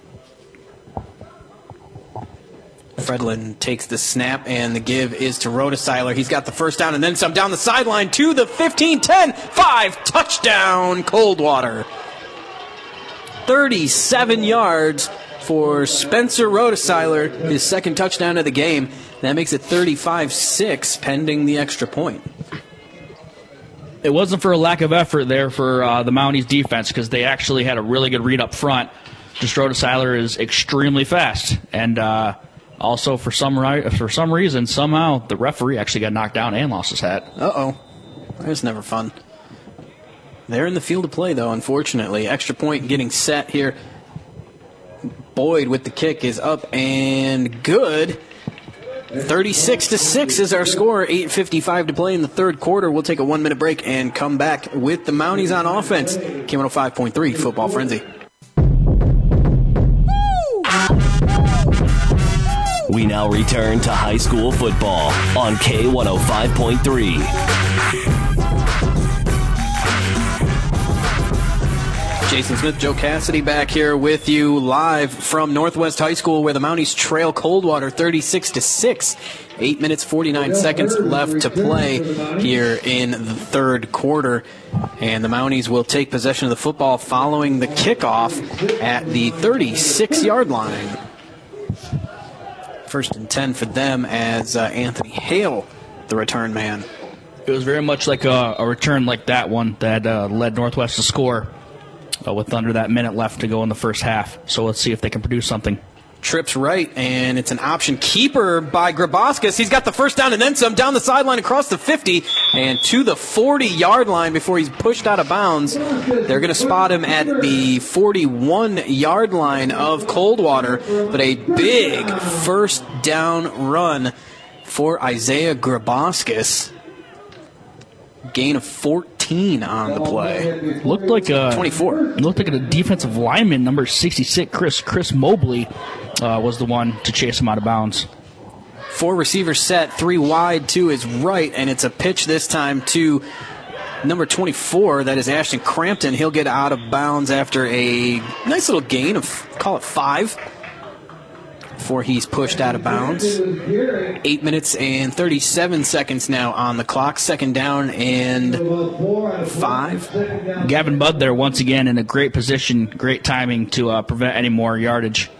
Fredlin takes the snap, and the give is to Rotoseiler. He's got the first down and then some down the sideline to the fifteen, ten, five, touchdown, Coldwater. thirty-seven yards for Spencer Rotoseiler, his second touchdown of the game. That makes it thirty-five six, pending the extra point. It wasn't for a lack of effort there for uh, the Mounties defense, because they actually had a really good read up front. Just Rotoseiler is extremely fast, and uh, also for some ri- for some reason, somehow the referee actually got knocked down and lost his hat. Uh-oh. That's never fun. They're in the field of play, though, unfortunately. Extra point getting set here. Boyd with the kick is up and good. thirty-six to six is our score. eight fifty-five to play in the third quarter. We'll take a one-minute break and come back with the Mounties on offense. K one oh five point three Football Frenzy. We now return to high school football on K one oh five point three. Jason Smith, Joe Cassidy back here with you live from Northwest High School, where the Mounties trail Coldwater thirty-six to six. Eight minutes, forty-nine seconds left to play here in the third quarter. And the Mounties will take possession of the football following the kickoff at the thirty-six-yard line. First and ten for them as uh, Anthony Hale, the return man. It was very much like a, a return like that one that uh, led Northwest to score uh, with under that minute left to go in the first half. So let's see if they can produce something. Trips right, and it's an option keeper by Grabowskis. He's got the first down and then some, down the sideline across the fifty and to the forty-yard line before he's pushed out of bounds. They're going to spot him at the forty-one-yard line of Coldwater, but a big first down run for Isaiah Grabowskis. Gain of fourteen on the play. Looked like a twenty-four. Looked like a defensive lineman, number sixty-six, Chris Chris Mobley, uh, was the one to chase him out of bounds. Four receivers set, three wide to his right, and it's a pitch this time to number twenty-four. That is Ashton Crampton. He'll get out of bounds after a nice little gain of, call it five, before he's pushed out of bounds. Eight minutes and thirty-seven seconds now on the clock. Second down and five. Gavin Budd there once again in a great position, great timing to uh, prevent any more yardage.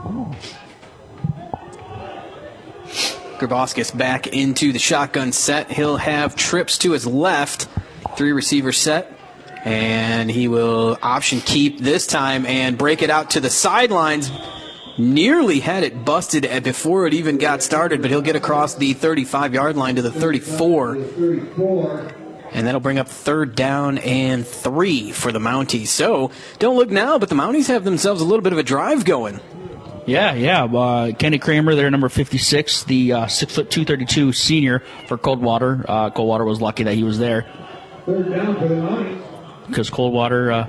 Grabowskis back into the shotgun set. He'll have trips to his left. Three receiver set. And he will option keep this time and break it out to the sidelines. Nearly had it busted before it even got started, but he'll get across the thirty-five-yard line to the thirty-four. And that'll bring up third down and three for the Mounties. So, don't look now, but the Mounties have themselves a little bit of a drive going. Yeah, yeah. Uh, Kenny Kramer there, number fifty-six, the uh, six foot two thirty-two senior for Coldwater. Uh, Coldwater was lucky that he was there. Third down for the Mounties. Because Coldwater uh,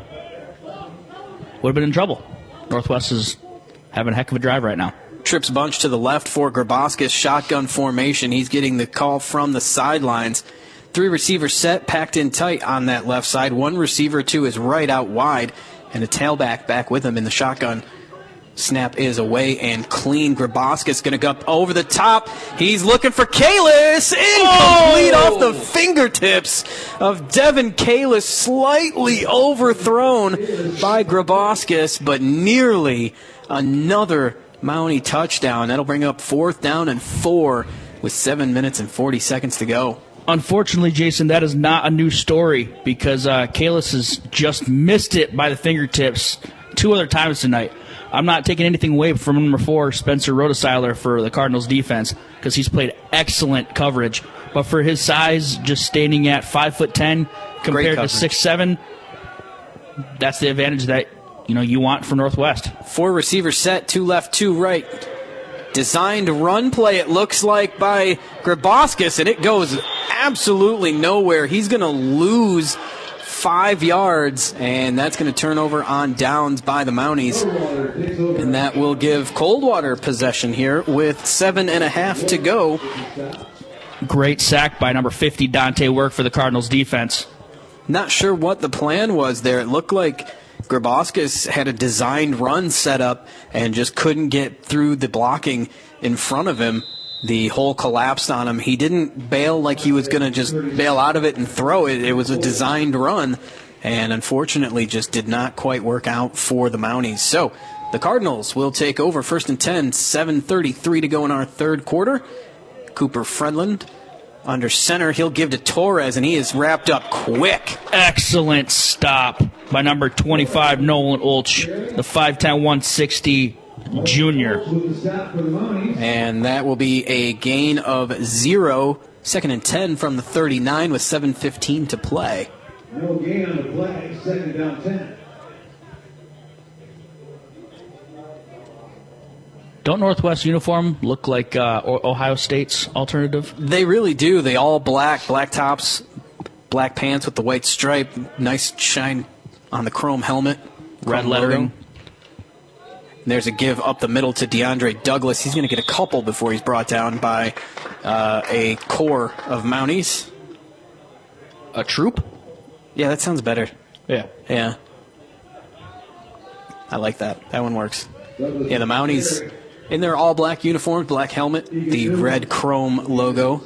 would have been in trouble. Northwest is having a heck of a drive right now. Trips bunch to the left for Grabowskis, shotgun formation. He's getting the call from the sidelines. Three receivers set, packed in tight on that left side. One receiver to his right out wide, and a tailback back with him in the shotgun. Snap is away and clean. Grabowskis going to go up over the top. He's looking for Kalis. Incomplete oh! off the fingertips of Devin Kalis. Slightly overthrown by Grabowskis, but nearly another Mountie touchdown. That'll bring up fourth down and four with seven minutes and forty seconds to go. Unfortunately, Jason, that is not a new story because uh, Kalis has just missed it by the fingertips two other times tonight. I'm not taking anything away from number four, Spencer Rodesiler, for the Cardinals defense because he's played excellent coverage. But for his size, just standing at five foot ten compared to six seven, that's the advantage that you know you want from Northwest. Four receivers set, two left, two right. Designed run play, it looks like, by Grabowskis, and it goes absolutely nowhere. He's going to lose five yards, and that's going to turn over on downs by the Mounties. And that will give Coldwater possession here with seven and a half to go. Great sack by number fifty, Dante Work, for the Cardinals defense. Not sure what the plan was there. It looked like Grabowskis had a designed run set up and just couldn't get through the blocking in front of him. The hole collapsed on him. He didn't bail like he was going to just bail out of it and throw it. It was a designed run, and unfortunately just did not quite work out for the Mounties. So the Cardinals will take over first and ten, seven thirty-three to go in our third quarter. Cooper Friendland under center. He'll give to Torres, and he is wrapped up quick. Excellent stop by number twenty-five, Nolan Ulch, the five ten, one sixty junior. And that will be a gain of zero. Second and ten from the thirty-nine with seven fifteen to play. No gain on the play. Second down ten. Don't Northwest uniform look like uh, Ohio State's alternative? They really do. They all black, black tops, black pants with the white stripe, nice shine on the chrome helmet, Red chrome lettering. logo. There's a give up the middle to DeAndre Douglas. He's going to get a couple before he's brought down by uh, a core of Mounties. A troop? Yeah, that sounds better. Yeah. Yeah. I like that. That one works. Yeah, the Mounties in their all-black uniforms, black helmet, the red chrome logo.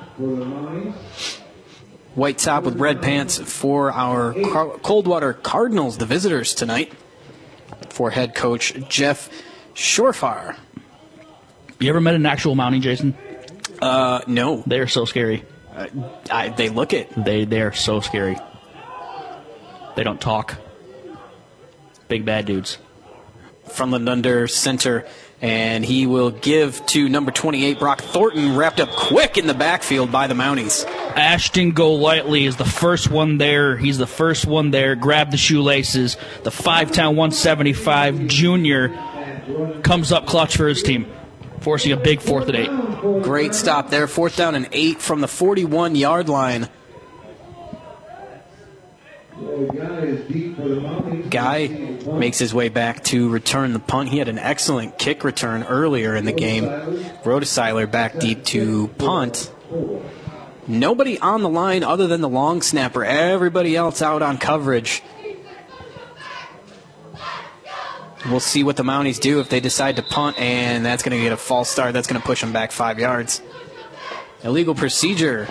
White top with red pants for our Car- Coldwater Cardinals, the visitors tonight, for head coach Jeff Shorfar. You ever met an actual Mountie, Jason? Uh, no. They're so scary. Uh, I, they look it. They they're so scary. They don't talk. Big bad dudes. From under center, and he will give to number twenty-eight, Brock Thornton, wrapped up quick in the backfield by the Mounties. Ashton Golightly is the first one there. He's the first one there. Grab the shoelaces. The five-town one seventy-five junior comes up clutch for his team, forcing a big fourth and eight. Great stop there. Fourth down and eight from the forty-one-yard line. Guy makes his way back to return the punt. He had an excellent kick return earlier in the game. Rhodesiler back deep to punt. Nobody on the line other than the long snapper. Everybody else out on coverage. We'll see what the Mounties do if they decide to punt, and that's going to get a false start. That's going to push them back five yards. Illegal procedure.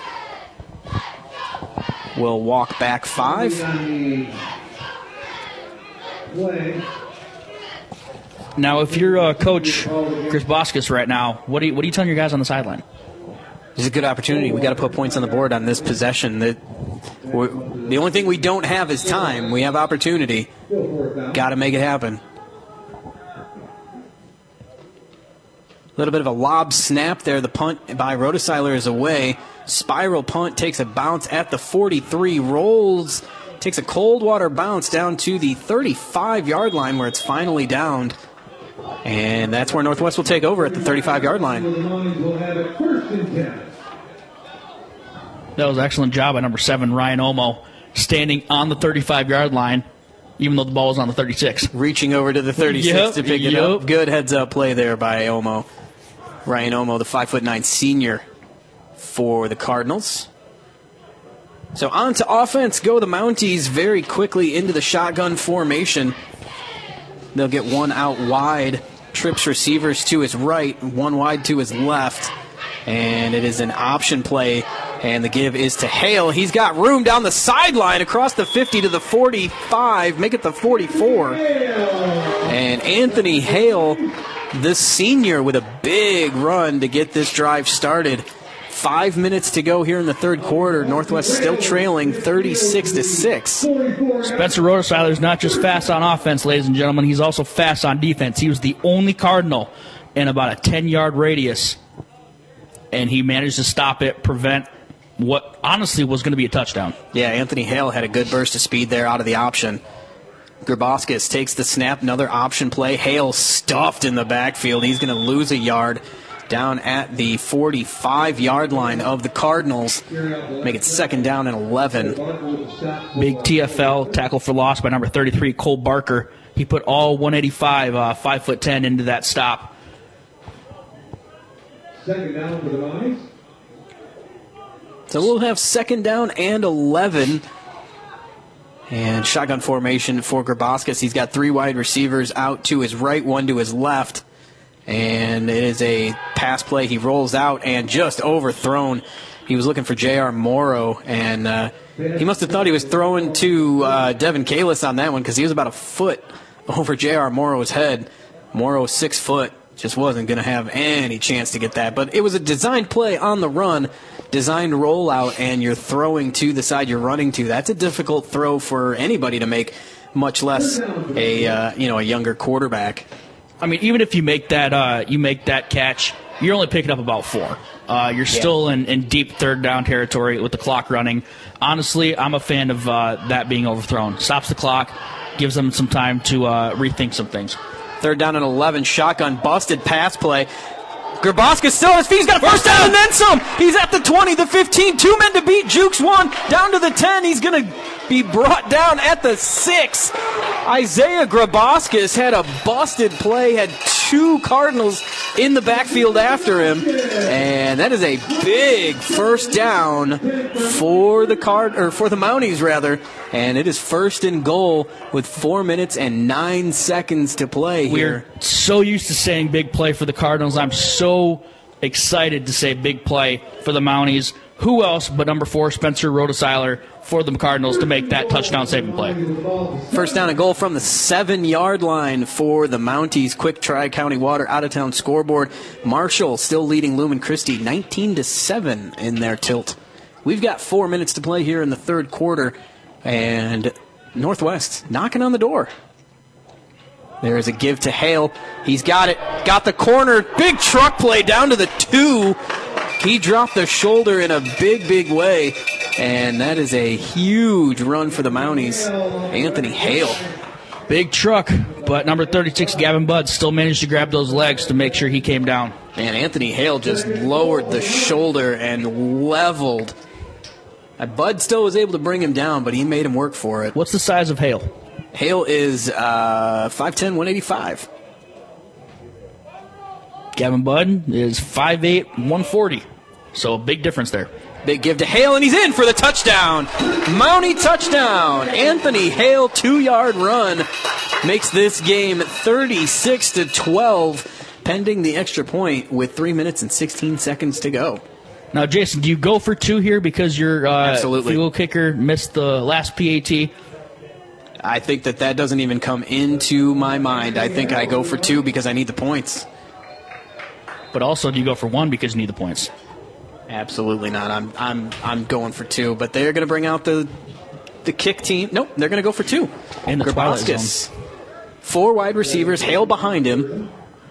Will walk back five. Now, if you're uh, Coach Chris Boskus right now, what are you, what are you telling your guys on the sideline? This is a good opportunity. We got to put points on the board on this possession. That the only thing we don't have is time. We have opportunity. Got to make it happen. A little bit of a lob snap there. The punt by Rhodesiler is away. Spiral punt takes a bounce at the forty-three, rolls, takes a Coldwater bounce down to the thirty-five-yard line where it's finally downed. And that's where Northwest will take over at the thirty-five-yard line. That was an excellent job by number seven, Ryan Omo, standing on the thirty-five-yard line, even though the ball was on the thirty-six. Reaching over to the thirty-six yep, to pick it yep. up. Good heads-up play there by Omo. Ryan Omo, the five foot nine senior for the Cardinals. So on to offense go the Mounties very quickly into the shotgun formation. They'll get one out wide. Trips receivers to his right, one wide to his left. And it is an option play. And the give is to Hale. He's got room down the sideline across the fifty to the forty-five. Make it the forty-four. And Anthony Hale, the senior, with a big run to get this drive started. Five minutes to go here in the third quarter. Northwest still trailing thirty-six to six. Spencer Rhodesiler is not just fast on offense, ladies and gentlemen. He's also fast on defense. He was the only Cardinal in about a ten-yard radius, and he managed to stop it, prevent what honestly was going to be a touchdown. Yeah, Anthony Hale had a good burst of speed there out of the option. Grabowskis takes the snap, another option play. Hale stuffed in the backfield. He's going to lose a yard down at the forty-five-yard line of the Cardinals. Make it second down and eleven. Big T F L tackle for loss by number thirty-three, Cole Barker. He put all one eighty-five, uh, five foot ten into that stop. Second down for the Mounties. So we'll have second down and eleven. And shotgun formation for Grabowskis. He's got three wide receivers out to his right, one to his left. And it is a pass play. He rolls out and just overthrown. He was looking for J R. Morrow, and uh, he must have thought he was throwing to uh, Devin Kalis on that one because he was about a foot over J R. Morrow's head. Morrow, six foot, just wasn't going to have any chance to get that. But it was a designed play on the run, designed rollout, and you're throwing to the side you're running to. That's a difficult throw for anybody to make, much less a uh, you know a younger quarterback. I mean, even if you make that uh, you make that catch, you're only picking up about four. Uh, you're Yeah. still in, in deep third down territory with the clock running. Honestly, I'm a fan of uh, that being overthrown. Stops the clock, gives them some time to uh, rethink some things. Third down and eleven. Shotgun busted pass play. Graboska still on his feet. He's got a first down and then some. He's at the twenty, the fifteen. Two men to beat. Jukes one. Down to the ten. He's going to be brought down at the six. Isaiah Graboskis had a busted play. Had two Cardinals in the backfield after him. And that is a big first down for the card or for the Mounties, rather. And it is first and goal with four minutes and nine seconds to play here. We're so used to saying big play for the Cardinals. I'm so excited to say big play for the Mounties. Who else but number four, Spencer Rodesiler, for the Cardinals to make that touchdown saving play? First down and goal from the seven-yard line for the Mounties. Quick Tri-County Water out-of-town scoreboard. Marshall still leading Lumen Christi nineteen to seven in their tilt. We've got four minutes to play here in the third quarter, and Northwest knocking on the door. There is a give to Hale. He's got it. Got the corner. Big truck play down to the two. He dropped the shoulder in a big, big way, and that is a huge run for the Mounties. Anthony Hale. Big truck, but number thirty-six, Gavin Budd, still managed to grab those legs to make sure he came down. And Anthony Hale just lowered the shoulder and leveled. Uh, Budd still was able to bring him down, but he made him work for it. What's the size of Hale? Hale is uh, five ten, one eighty-five. Gavin Budd is five eight, one forty. So a big difference there. Big give to Hale, and he's in for the touchdown. Mountie touchdown. Anthony Hale, two-yard run, makes this game thirty-six to twelve, pending the extra point with three minutes and sixteen seconds to go. Now, Jason, do you go for two here because your uh, Absolutely. field kicker missed the last P A T? I think that that doesn't even come into my mind. I think I go for two because I need the points. But also, do you go for one because you need the points? Absolutely not. I'm I'm I'm going for two, but they're going to bring out the the kick team. Nope, they're going to go for two. In the Twilight Graboskis. Zone. Four wide receivers, Hale behind him.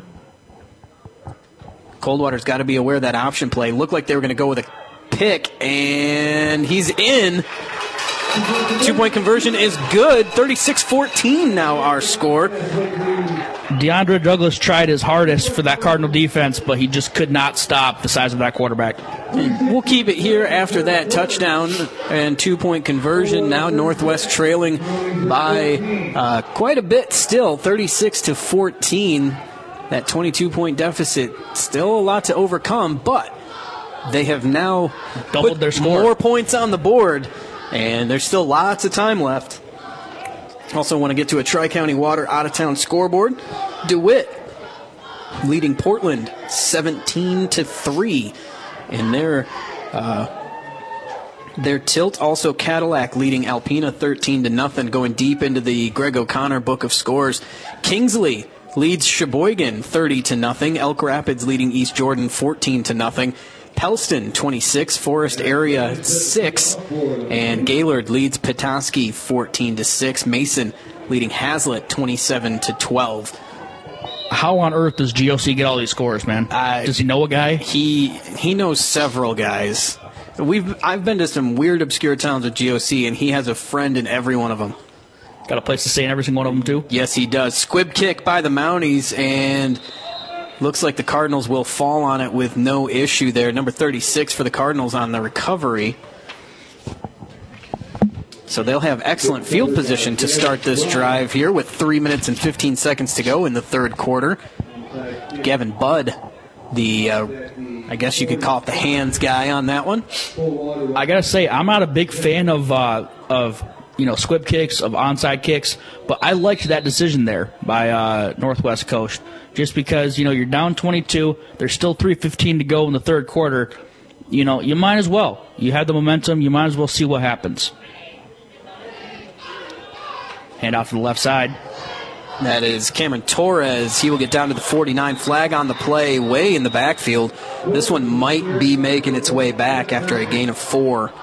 Coldwater's got to be aware of that option play. Looked like they were going to go with a pick, and he's in. Two-point conversion is good. thirty-six fourteen now our score. DeAndre Douglas tried his hardest for that Cardinal defense, but he just could not stop the size of that quarterback. We'll keep it here after that touchdown and two-point conversion. Now Northwest trailing by uh, quite a bit still, thirty-six to fourteen. That twenty-two-point deficit, still a lot to overcome, but they have now doubled put their score. More points on the board, and there's still lots of time left. Also want to get to a Tri-County Water out-of-town scoreboard. DeWitt leading Portland seventeen to three in their uh, their tilt. Also Cadillac leading Alpena thirteen to nothing, going deep into the Greg O'Connor book of scores. Kingsley leads Sheboygan thirty to nothing. Elk Rapids leading East Jordan fourteen to nothing. Pelston twenty-six, Forest Area six, and Gaylord leads Petoskey fourteen to six. Mason leading Hazlitt twenty-seven to twelve. How on earth does G O C get all these scores, man? Uh, does he know a guy? He he knows several guys. We've I've been to some weird, obscure towns with G O C, and he has a friend in every one of them. Got a place to stay in every single one of them, too? Yes, he does. Squib kick by the Mounties, and looks like the Cardinals will fall on it with no issue there. Number thirty-six for the Cardinals on the recovery. So they'll have excellent field position to start this drive here with three minutes and fifteen seconds to go in the third quarter. Gavin Budd, the, uh, I guess you could call it the hands guy on that one. I got to say, I'm not a big fan of, uh, of you know, squib kicks, of onside kicks, but I liked that decision there by uh, Northwest coach. Just because, you know, you're down twenty-two, there's still three fifteen to go in the third quarter. You know, you might as well. You have the momentum, you might as well see what happens. Hand off to the left side. That is Cameron Torres. He will get down to the forty-nine. Flag on the play, way in the backfield. This one might be making its way back after a gain of four.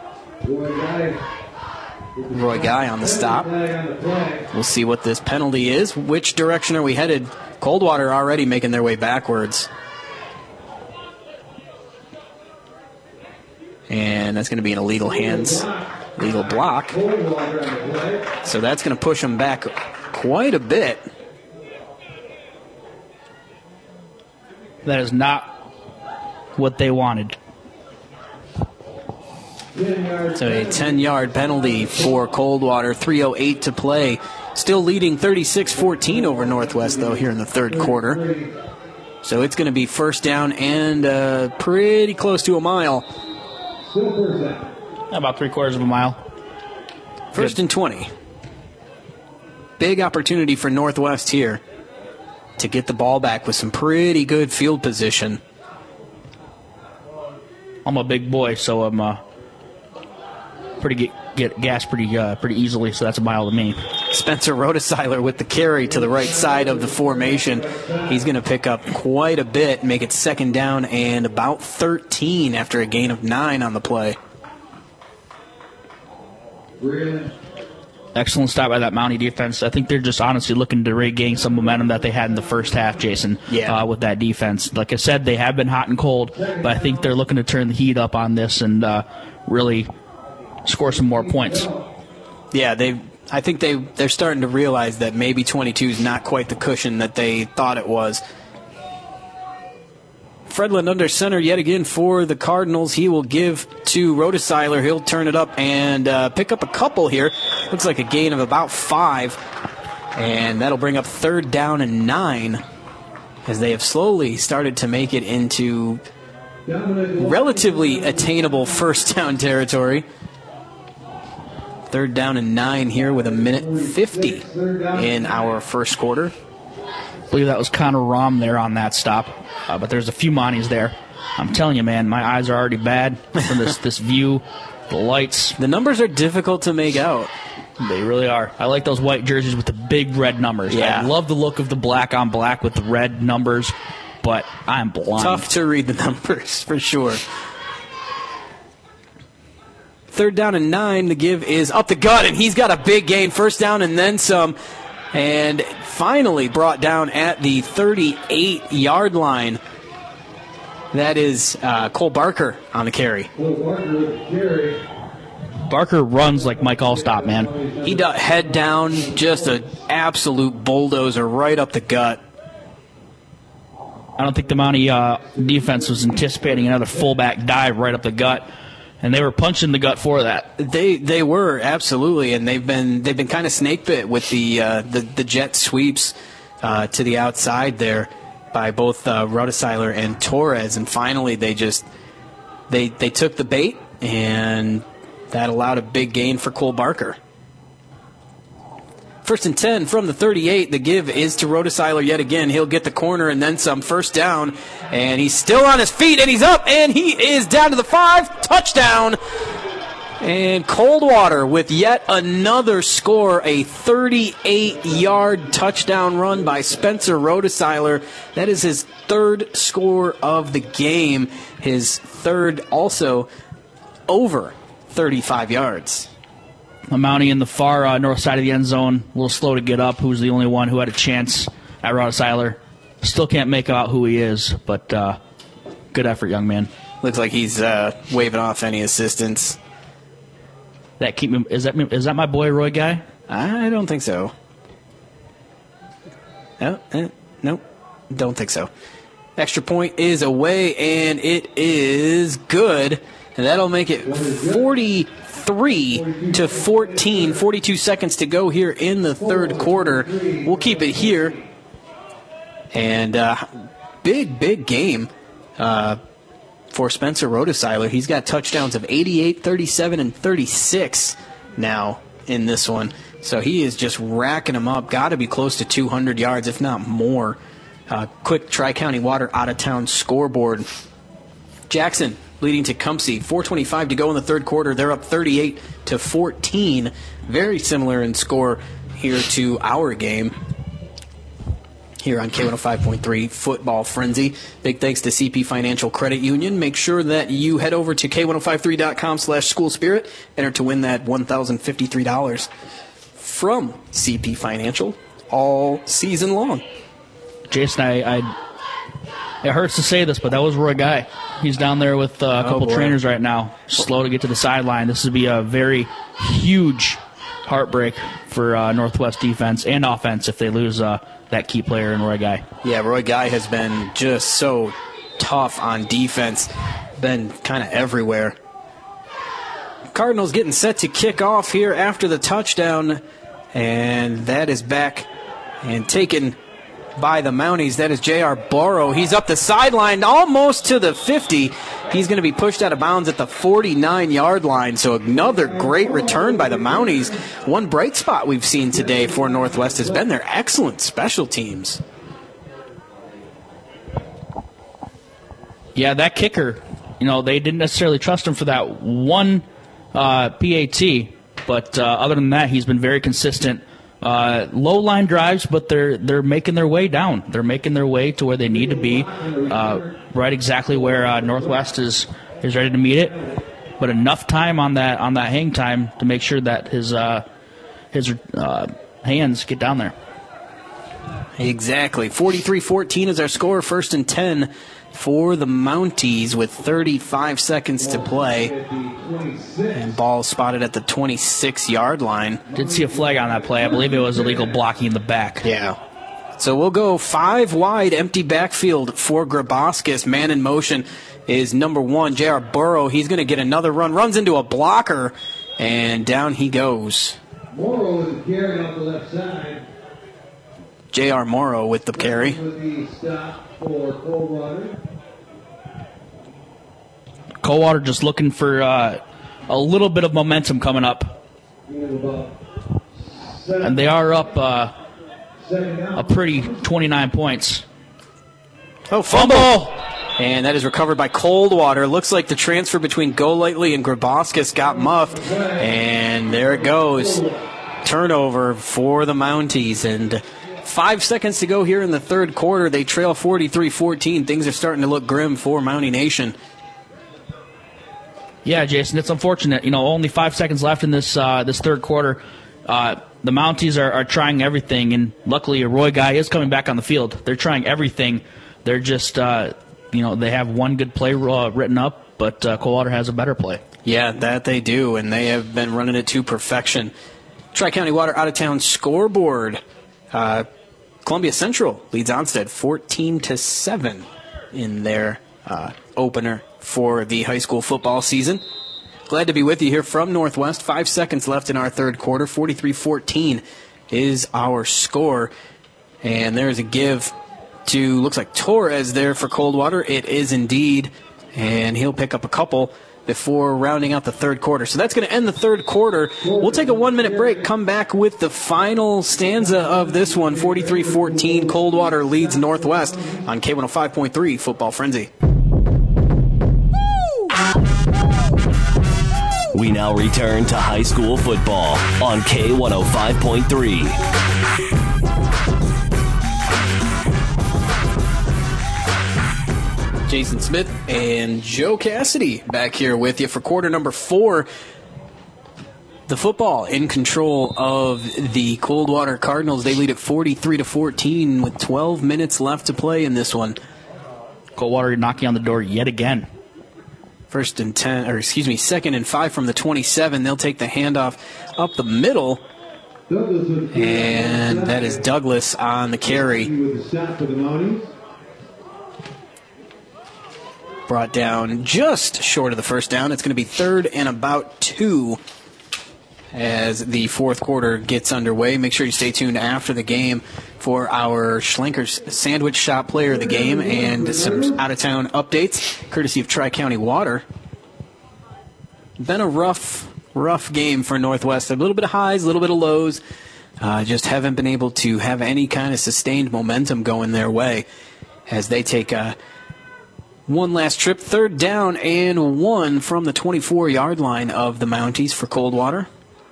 Roy Guy on the stop. We'll see what this penalty is. Which direction are we headed? Coldwater already making their way backwards. And that's going to be an illegal hands, illegal block. So that's going to push them back quite a bit. That is not what they wanted. So a ten-yard penalty for Coldwater. three oh eight to play. Still leading thirty-six fourteen over Northwest, though, here in the third quarter. So it's going to be first down and uh, pretty close to a mile. About three quarters of a mile. First and twenty. Big opportunity for Northwest here to get the ball back with some pretty good field position. I'm a big boy, so I'm uh, pretty get, get gas pretty uh, pretty easily, so that's a mile to me. Spencer Rodesiler with the carry to the right side of the formation. He's going to pick up quite a bit, make it second down and about thirteen after a gain of nine on the play. Excellent stop by that Mountie defense. I think they're just honestly looking to regain some momentum that they had in the first half, Jason, yeah. uh, with that defense. Like I said, they have been hot and cold, but I think they're looking to turn the heat up on this and uh, really score some more points. Yeah, they. I think they, they're starting to realize that maybe twenty-two is not quite the cushion that they thought it was. Fredland under center yet again for the Cardinals. He will give to Rodesiler. He'll turn it up and uh, pick up a couple here. Looks like a gain of about five. And that'll bring up third down and nine as they have slowly started to make it into relatively attainable first down territory. Third down and nine here with a minute fifty in our first quarter. I believe that was Connor Rom there on that stop. Uh, but there's a few Mounties there. I'm telling you, man, my eyes are already bad from this, this view, the lights. The numbers are difficult to make out. They really are. I like those white jerseys with the big red numbers. Yeah. I love the look of the black on black with the red numbers, but I'm blind. Tough to read the numbers, for sure. Third down and nine. The give is up the gut, and he's got a big gain. First down and then some. And finally brought down at the thirty-eight-yard line. That is uh, Cole Barker on the carry. Barker runs like Mike Allstott, man. He does head down, just an absolute bulldozer right up the gut. I don't think the Mountie uh, defense was anticipating another fullback dive right up the gut. And they were punching the gut for that. They they were absolutely, and they've been they've been kind of snake bit with the uh, the, the jet sweeps uh, to the outside there by both uh, Rodesiler and Torres, and finally they just they they took the bait, and that allowed a big gain for Cole Barker. First and ten from the thirty-eight. The give is to Rodesiler yet again. He'll get the corner and then some. First down, and he's still on his feet, and he's up, and he is down to the five. Touchdown. And Coldwater with yet another score, a thirty-eight-yard touchdown run by Spencer Rodesiler. That is his third score of the game. His third also over thirty-five yards. A Mountie in the far uh, north side of the end zone, a little slow to get up, who's the only one who had a chance at Rodesiler. Still can't make out who he is, but uh, good effort, young man. Looks like he's uh, waving off any assistance. That keep me, is that is that my boy Roy Guy? I don't think so. No, eh, nope, don't think so. Extra point is away, and it is good. And that'll make it forty-three to fourteen. forty-two seconds to go here in the third quarter. We'll keep it here. And uh, big, big game uh, for Spencer Rodesiler. He's got touchdowns of eighty-eight, thirty-seven, and thirty-six now in this one. So he is just racking them up. Got to be close to two hundred yards, if not more. Uh, quick Tri-County Water out-of-town scoreboard. Jackson leading to Tecumseh. four twenty-five to go in the third quarter. They're up thirty-eight to fourteen. Very similar in score here to our game here on K one oh five point three Football Frenzy. Big thanks to C P Financial Credit Union. Make sure that you head over to K one oh five three dot com slash school spirit. Enter to win that one thousand fifty-three dollars from C P Financial all season long. Jason, I, I it hurts to say this, but that was Roy Guy. He's down there with uh, a couple oh, trainers right now, slow to get to the sideline. This would be a very huge heartbreak for uh, Northwest defense and offense if they lose uh, that key player in Roy Guy. Yeah, Roy Guy has been just so tough on defense, been kind of everywhere. Cardinals getting set to kick off here after the touchdown, and that is back and taken by the Mounties. That is J R. Burrow. He's up the sideline almost to the fifty. He's going to be pushed out of bounds at the forty-nine-yard line. So another great return by the Mounties. One bright spot we've seen today for Northwest has been their excellent special teams. Yeah, that kicker, you know, they didn't necessarily trust him for that one uh, P A T, but uh, other than that, he's been very consistent. Uh, low line drives, but they're they're making their way down. They're making their way to where they need to be, uh, right exactly where uh, Northwest is is ready to meet it. But enough time on that on that hang time to make sure that his uh, his uh, hands get down there. Exactly. forty-three fourteen is our score. First and ten for the Mounties with thirty-five seconds to play. And ball spotted at the twenty-six-yard line. Did see a flag on that play. I believe it was illegal blocking in the back. Yeah. So we'll go five wide, empty backfield for Graboskis. Man in motion is number one, J R. Burrow. He's going to get another run. Runs into a blocker, and down he goes. Morrow is carrying off the left side. J R. Morrow with the carry. With the stop for Coldwater. Coldwater just looking for uh, a little bit of momentum coming up. And they are up uh, a pretty twenty-nine points. Oh, fumble! And that is recovered by Coldwater. Looks like the transfer between Golightly and Graboskis got muffed. And there it goes. Turnover for the Mounties. And five seconds to go here in the third quarter. They trail forty-three fourteen. Things are starting to look grim for Mountie Nation. Yeah, Jason, it's unfortunate. You know, only five seconds left in this uh, this third quarter. Uh, the Mounties are, are trying everything, and luckily a Roy Guy is coming back on the field. They're trying everything. They're just, uh, you know, they have one good play uh, written up, but uh, Coldwater has a better play. Yeah, that they do, and they have been running it to perfection. Tri-County Water out-of-town scoreboard. Uh, Columbia Central leads Onstead fourteen to seven in their uh, opener for the high school football season. Glad to be with you here from Northwest. Five seconds left in our third quarter. forty-three fourteen is our score. And there's a give to, looks like Torres there for Coldwater. It is indeed. And he'll pick up a couple before rounding out the third quarter. So that's going to end the third quarter. We'll take a one-minute break, come back with the final stanza of this one. forty-three fourteen, Coldwater leads Northwest on K one oh five point three Football Frenzy. We now return to high school football on K one oh five point three. Jason Smith and Joe Cassidy back here with you for quarter number four. The football in control of the Coldwater Cardinals. They lead at forty-three to fourteen with twelve minutes left to play in this one. Coldwater knocking on the door yet again. First and ten, or excuse me, second and five from the twenty-seven. They'll take the handoff up the middle, and that is Douglas on the carry. Brought down just short of the first down. It's going to be third and about two as the fourth quarter gets underway. Make sure you stay tuned after the game for our Schlenker's Sandwich Shop player of the game and some out-of-town updates, courtesy of Tri-County Water. Been a rough, rough game for Northwest. A little bit of highs, a little bit of lows. Uh, just haven't been able to have any kind of sustained momentum going their way as they take a one last trip. Third down and one from the twenty-four-yard line of the Mounties for Coldwater.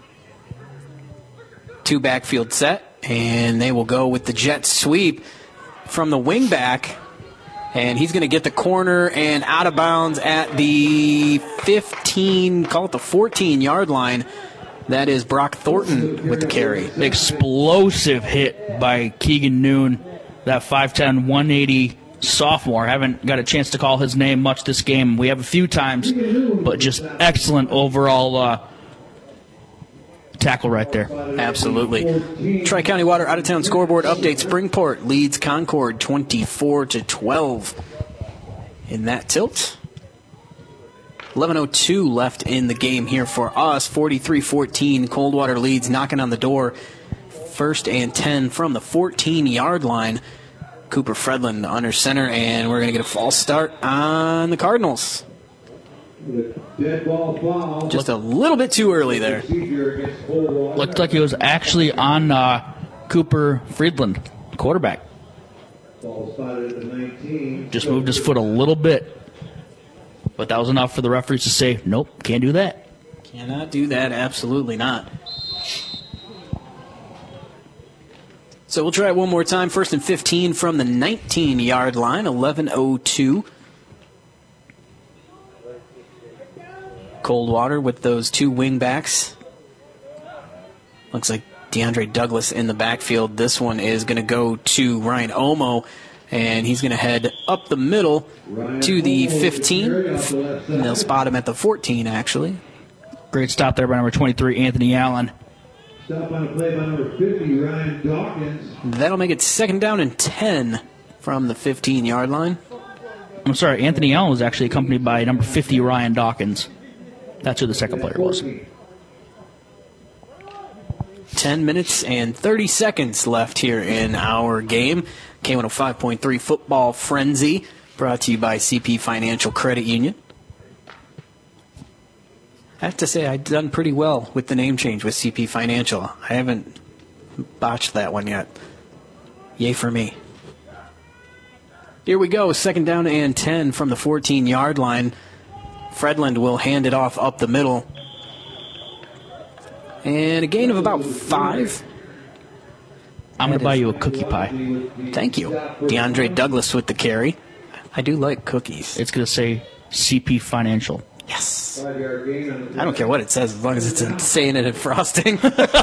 Two backfield set, and they will go with the jet sweep from the wing back. And he's going to get the corner and out of bounds at the fifteen, call it the fourteen-yard line. That is Brock Thornton with the carry. Explosive hit by Keegan Noon, that five ten, one eighty sophomore. Haven't got a chance to call his name much this game. We have a few times, but just excellent overall uh, tackle right there. Absolutely. Tri-County Water out-of-town scoreboard update. Springport leads Concord twenty-four to twelve in that tilt. eleven oh two left in the game here for us. forty-three fourteen. Coldwater leads, knocking on the door. First and ten from the fourteen-yard line. Cooper Fredlin under center, and we're going to get a false start on the Cardinals. Dead ball foul. Just a little bit too early there. Looked like it was actually on uh, Cooper Friedland, quarterback. Ball spotted at the nineteen. Just moved his foot a little bit. But that was enough for the referees to say, nope, can't do that. Cannot do that, absolutely not. So we'll try it one more time. First and fifteen from the nineteen-yard line, eleven oh two. Coldwater with those two wingbacks. Looks like DeAndre Douglas in the backfield. This one is going to go to Ryan Omo, and he's going to head up the middle to the fifteen. And they'll spot him at the fourteen, actually. Great stop there by number twenty-three, Anthony Allen. Stop on a play by number fifty, Ryan Dawkins. That'll make it second down and ten from the fifteen-yard line. I'm sorry, Anthony Allen was actually accompanied by number fifty, Ryan Dawkins. That's who the second player was. ten minutes and thirty seconds left here in our game. K one oh five point three Football Frenzy, brought to you by C P Financial Credit Union. I have to say, I've done pretty well with the name change with C P Financial. I haven't botched that one yet. Yay for me. Here we go, second down and ten from the fourteen-yard line. Fredland will hand it off up the middle. And a gain of about five. I'm going to buy you a cookie pie. Thank you. DeAndre Douglas with the carry. I do like cookies. It's going to say C P Financial. Yes. I don't care what it says as long as it's saying it in frosting.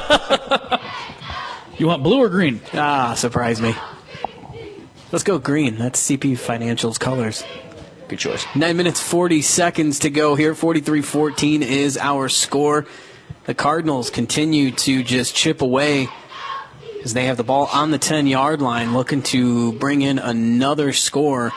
You want blue or green? Ah, surprise me. Let's go green. That's C P Financial's colors. Good choice. Nine minutes, forty seconds to go here. forty-three fourteen is our score. The Cardinals continue to just chip away as they have the ball on the ten-yard line, looking to bring in another score.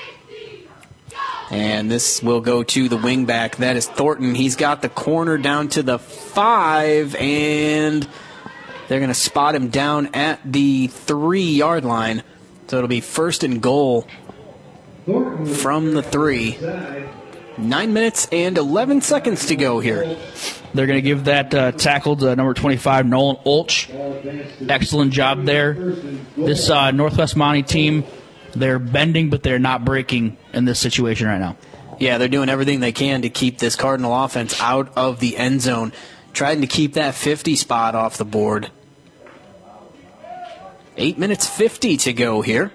And this will go to the wingback. That is Thornton. He's got the corner down to the five, and they're going to spot him down at the three-yard line. So it'll be first and goal from the three. Nine minutes and eleven seconds to go here. They're going to give that uh, tackle to number twenty-five, Nolan Olch. Excellent job there. This uh, Northwest Monty team, they're bending, but they're not breaking in this situation right now. Yeah, they're doing everything they can to keep this Cardinal offense out of the end zone, trying to keep that fifty spot off the board. Eight minutes fifty to go here.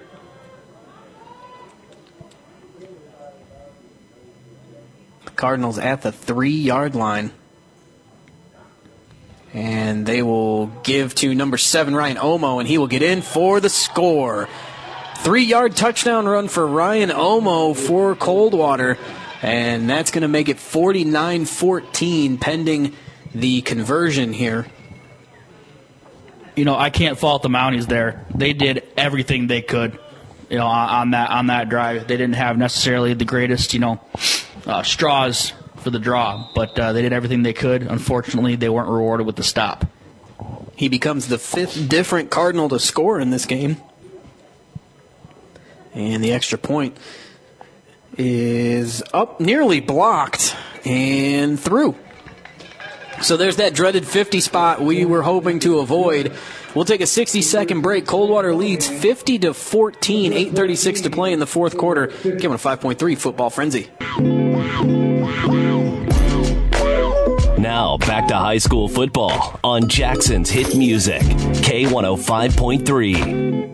The Cardinals at the three-yard line. And they will give to number seven, Ryan Omo, and he will get in for the score. Three-yard touchdown run for Ryan Omo for Coldwater, and that's going to make it forty-nine fourteen pending the conversion here. You know, I can't fault the Mounties there. They did everything they could, you know, on that on that drive. They didn't have necessarily the greatest, you know, uh, straws for the draw, but uh, they did everything they could. Unfortunately, they weren't rewarded with the stop. He becomes the fifth different Cardinal to score in this game. And the extra point is up, nearly blocked, and through. So there's that dreaded fifty spot we were hoping to avoid. We'll take a sixty-second break. Coldwater leads fifty to fourteen, eight thirty-six to play in the fourth quarter. K one oh five point three Football Frenzy. Now back to high school football on Jackson's Hit Music, K one oh five point three.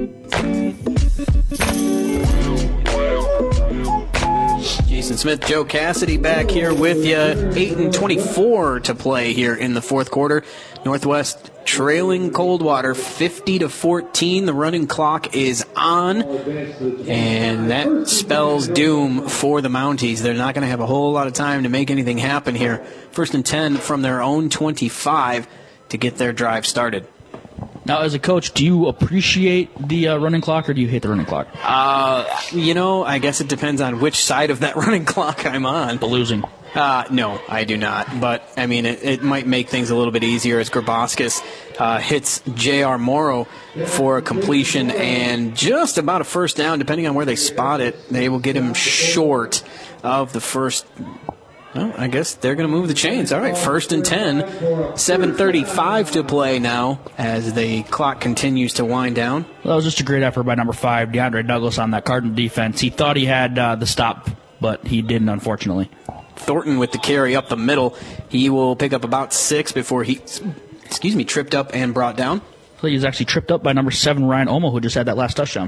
Jason Smith, Joe Cassidy back here with you. eight and twenty-four to play here in the fourth quarter. Northwest trailing Coldwater fifty to fourteen. The running clock is on, and that spells doom for the Mounties. They're not going to have a whole lot of time to make anything happen here. First and ten from their own twenty-five. to get their drive started. Now, as a coach, do you appreciate the uh, running clock, or do you hate the running clock? Uh, you know, I guess it depends on which side of that running clock I'm on. The losing. Uh, no, I do not. But, I mean, it, it might make things a little bit easier as Grabowskis uh, hits J R. Morrow for a completion and just about a first down, depending on where they spot it. They will get him short of the first. Well, I guess they're going to move the chains. All right, first and ten. seven thirty-five to play now as the clock continues to wind down. Well, that was just a great effort by number five, DeAndre Douglas, on that Cardinal defense. He thought he had uh, the stop, but he didn't, unfortunately. Thornton with the carry up the middle. He will pick up about six before he, excuse me, tripped up and brought down. So he was actually tripped up by number seven, Ryan Omo, who just had that last touchdown.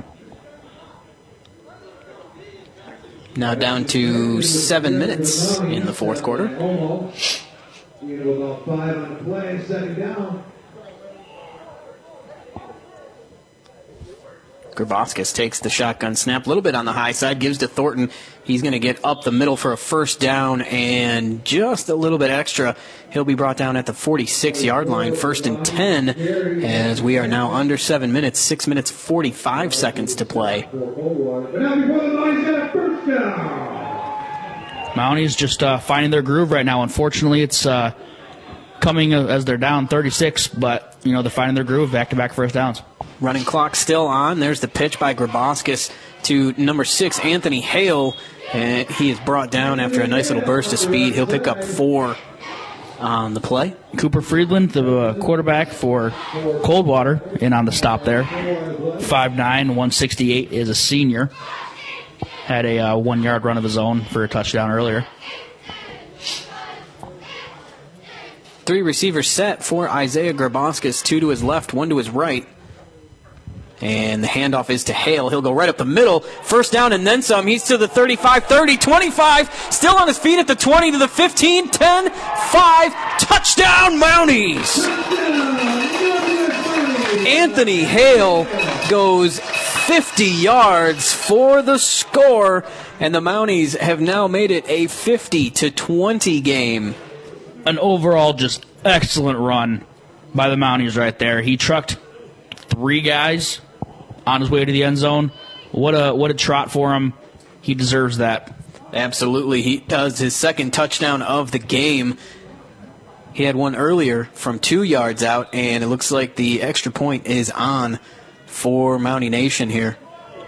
Now down to seven minutes in the fourth quarter. About five on the play, setting down. Grabowskis takes the shotgun snap a little bit on the high side, gives to Thornton. He's going to get up the middle for a first down and just a little bit extra. He'll be brought down at the forty-six-yard line, first and ten, as we are now under seven minutes, six minutes, forty-five seconds to play. Mounties just uh, finding their groove right now. Unfortunately, it's uh, coming as they're down thirty-six, but you know they're finding their groove, back-to-back first downs. Running clock still on. There's the pitch by Grabowskis to number six, Anthony Hale. And he is brought down after a nice little burst of speed. He'll pick up four on the play. Cooper Friedland, the uh, quarterback for Coldwater, in on the stop there. five nine, one sixty-eight, is a senior. Had a uh, one-yard run of his own for a touchdown earlier. Three receivers set for Isaiah Grabowskis, two to his left, one to his right. And the handoff is to Hale. He'll go right up the middle. First down and then some. He's to the thirty-five, thirty, twenty-five. Still on his feet at the twenty to the fifteen, ten, five. Touchdown, Mounties! Anthony Hale goes fifty yards for the score. And the Mounties have now made it a fifty to twenty game. An overall just excellent run by the Mounties right there. He trucked three guys on his way to the end zone. What a what a trot for him. He deserves that. Absolutely. He does. His second touchdown of the game. He had one earlier from two yards out, and it looks like the extra point is on for Mountie Nation here.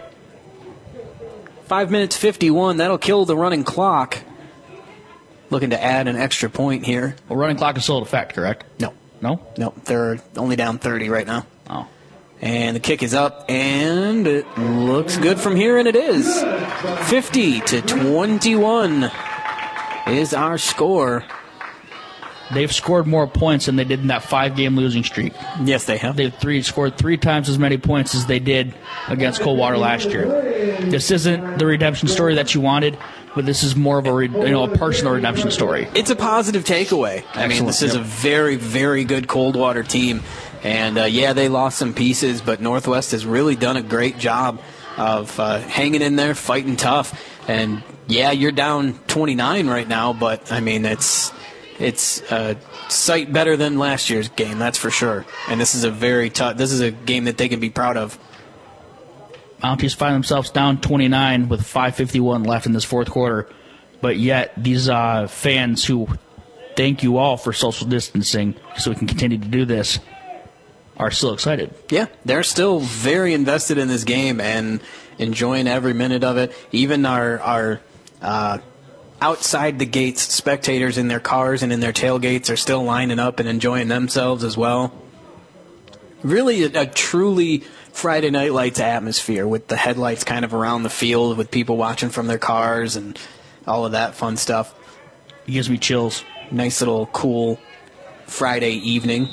Five minutes fifty-one. That'll kill the running clock. Looking to add an extra point here. Well, running clock is still in effect, correct? No. No? No. They're only down thirty right now. Oh. And the kick is up, and it looks good from here, and it is. fifty to twenty-one is our score. They've scored more points than they did in that five-game losing streak. Yes, they have. They've three, scored three times as many points as they did against Coldwater last year. This isn't the redemption story that you wanted, but this is more of a you know a personal redemption story. It's a positive takeaway. I Excellent. mean, this is Yep. a very, very good Coldwater team. And, uh, yeah, they lost some pieces, but Northwest has really done a great job of uh, hanging in there, fighting tough. And, yeah, you're down twenty-nine right now, but, I mean, it's it's a sight better than last year's game, that's for sure. And this is a very tough – this is a game that they can be proud of. Mounties find themselves down twenty-nine with five fifty-one left in this fourth quarter. But yet, these uh, fans who thank you all for social distancing so we can continue to do this – are still excited. Yeah, they're still very invested in this game and enjoying every minute of it. Even our our uh, outside the gates spectators in their cars and in their tailgates are still lining up and enjoying themselves as well. Really a, a truly Friday Night Lights atmosphere with the headlights kind of around the field with people watching from their cars and all of that fun stuff. It gives me chills. Nice little cool Friday evening.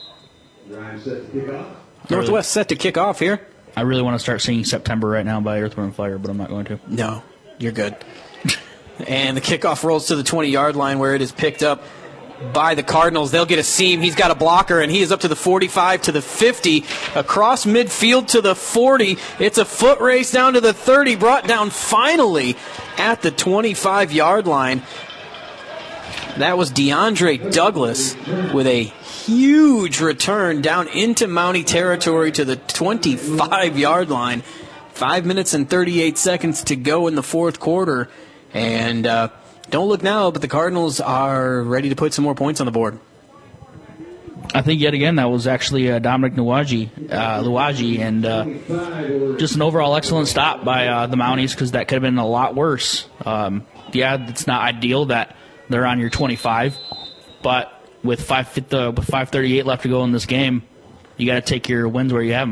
Northwest set to kick off here. I really want to start singing September right now by Earth, Wind and Fire, but I'm not going to. No, you're good. And the kickoff rolls to the twenty-yard line where it is picked up by the Cardinals. They'll get a seam. He's got a blocker, and he is up to the forty-five, to the fifty, across midfield to the forty. It's a foot race down to the thirty, brought down finally at the twenty-five-yard line. That was DeAndre Douglas with a huge return down into Mountie territory to the twenty-five-yard line. Five minutes and thirty-eight seconds to go in the fourth quarter. And uh, don't look now, but the Cardinals are ready to put some more points on the board. I think yet again that was actually uh, Dominic Luwaji, uh, Luwaji, and uh, just an overall excellent stop by uh, the Mounties, because that could have been a lot worse. Um, yeah, it's not ideal that they're on your twenty-five, but with five uh, with five thirty-eight left to go in this game, you got to take your wins where you have them.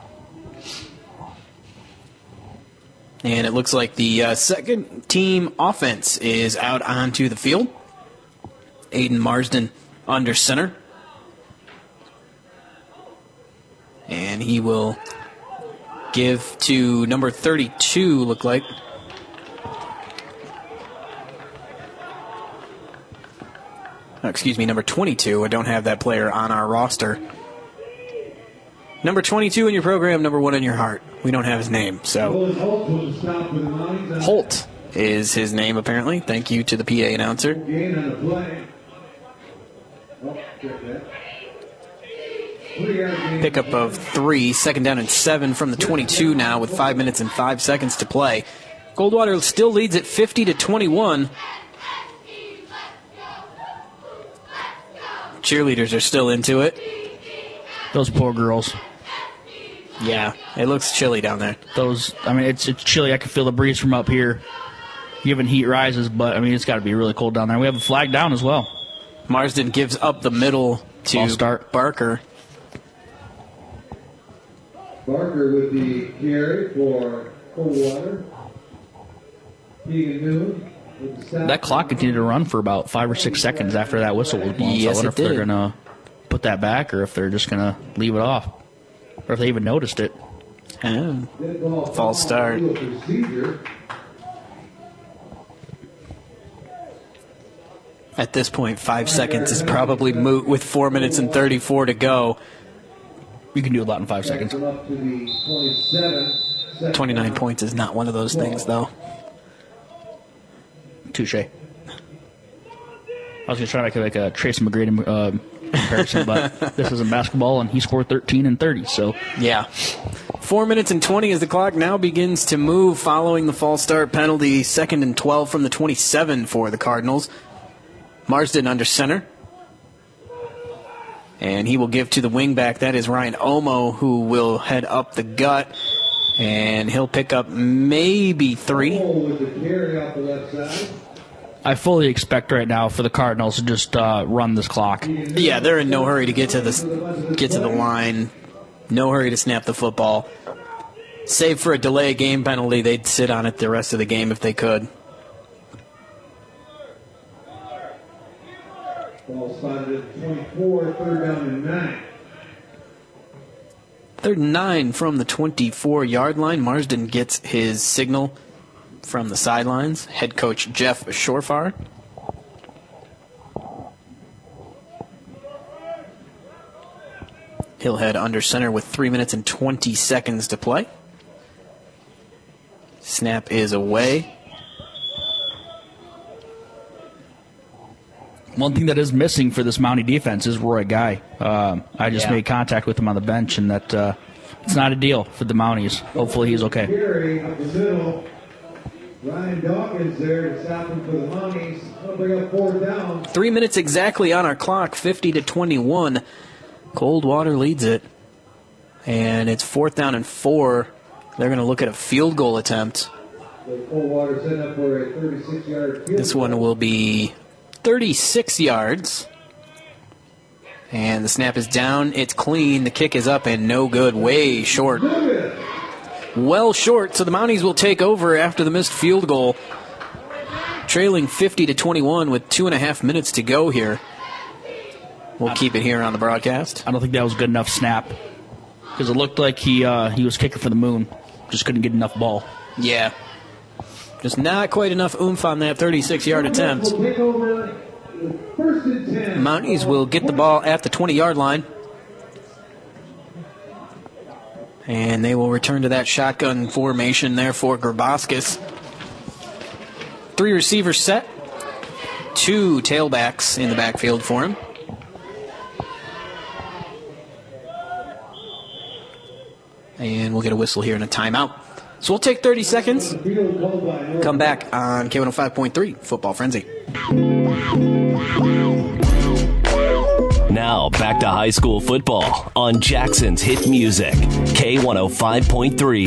And it looks like the uh, second team offense is out onto the field. Aiden Marsden under center. And he will give to number thirty-two, look like. Oh, excuse me, number twenty-two. I don't have that player on our roster. Number twenty-two in your program, number one in your heart. We don't have his name, so. Holt is his name, apparently. Thank you to the P A announcer. Pickup of three, second down and seven from the twenty-two now with five minutes and five seconds to play. Coldwater still leads at fifty to twenty-one. Cheerleaders are still into it. Those poor girls. Yeah, it looks chilly down there. Those, I mean, it's it's chilly. I can feel the breeze from up here, given heat rises, but, I mean, it's got to be really cold down there. We have a flag down as well. Marsden gives up the middle to start. Barker. Barker with the carry for Coldwater. Keegan Noon with the stop. That clock continued to run for about five or six seconds after that whistle was blown. Yes, so I wonder it if they're did. going to put that back or if they're just going to leave it off. Or if they even noticed it. Oh. False start. At this point, five seconds is probably moot with four minutes and thirty-four to go. You can do a lot in five seconds. twenty-nine points is not one of those things, though. Touche. I was going to try to make like a Tracy McGrady uh, comparison, but this isn't basketball, and he scored thirteen and thirty, so. Yeah. Four minutes and twenty as the clock now begins to move following the false start penalty. Second and twelve from the twenty-seven for the Cardinals. Marsden under center. And he will give to the wingback. That is Ryan Omo, who will head up the gut. And he'll pick up maybe three. I fully expect right now for the Cardinals to just uh, run this clock. Yeah, they're in no hurry to get to the get to the line. No hurry to snap the football. Save for a delay game penalty, they'd sit on it the rest of the game if they could. Ball spotted at twenty-four, third down and nine. Third and nine from the twenty-four-yard line. Marsden gets his signal from the sidelines. Head coach Jeff Shorefar. He'll head under center with three minutes and twenty seconds to play. Snap is away. One thing that is missing for this Mountie defense is Roy Guy. Um, I just Yeah. made contact with him on the bench, and that uh, it's not a deal for the Mounties. Hopefully he's okay. Carry up the middle. Ryan Dawkins there to stop him for the Mounties. That'll bring up fourth down. Three minutes exactly on our clock, fifty to twenty-one. Coldwater leads it. And it's fourth down and four. They're going to look at a field goal attempt. So Coldwater set up for a thirty-six-yard field This one will be thirty-six yards. And the snap is down. It's clean. The kick is up and no good. Way short. Well short. So the Mounties will take over after the missed field goal. Trailing fifty to twenty-one with two and a half minutes to go here. We'll keep it here on the broadcast. I don't think that was a good enough snap because it looked like he uh, he was kicking for the moon. Just couldn't get enough ball. Yeah. Just not quite enough oomph on that thirty-six-yard attempt. Will take over first and ten. Mounties will get the ball at the twenty-yard line. And they will return to that shotgun formation there for Grabowskis. Three receivers set. Two tailbacks in the backfield for him. we'll get a whistle here and a timeout. So we'll take thirty seconds, come back on K one oh five point three Football Frenzy. Now back to high school football on Jackson's Hit Music, K one oh five point three.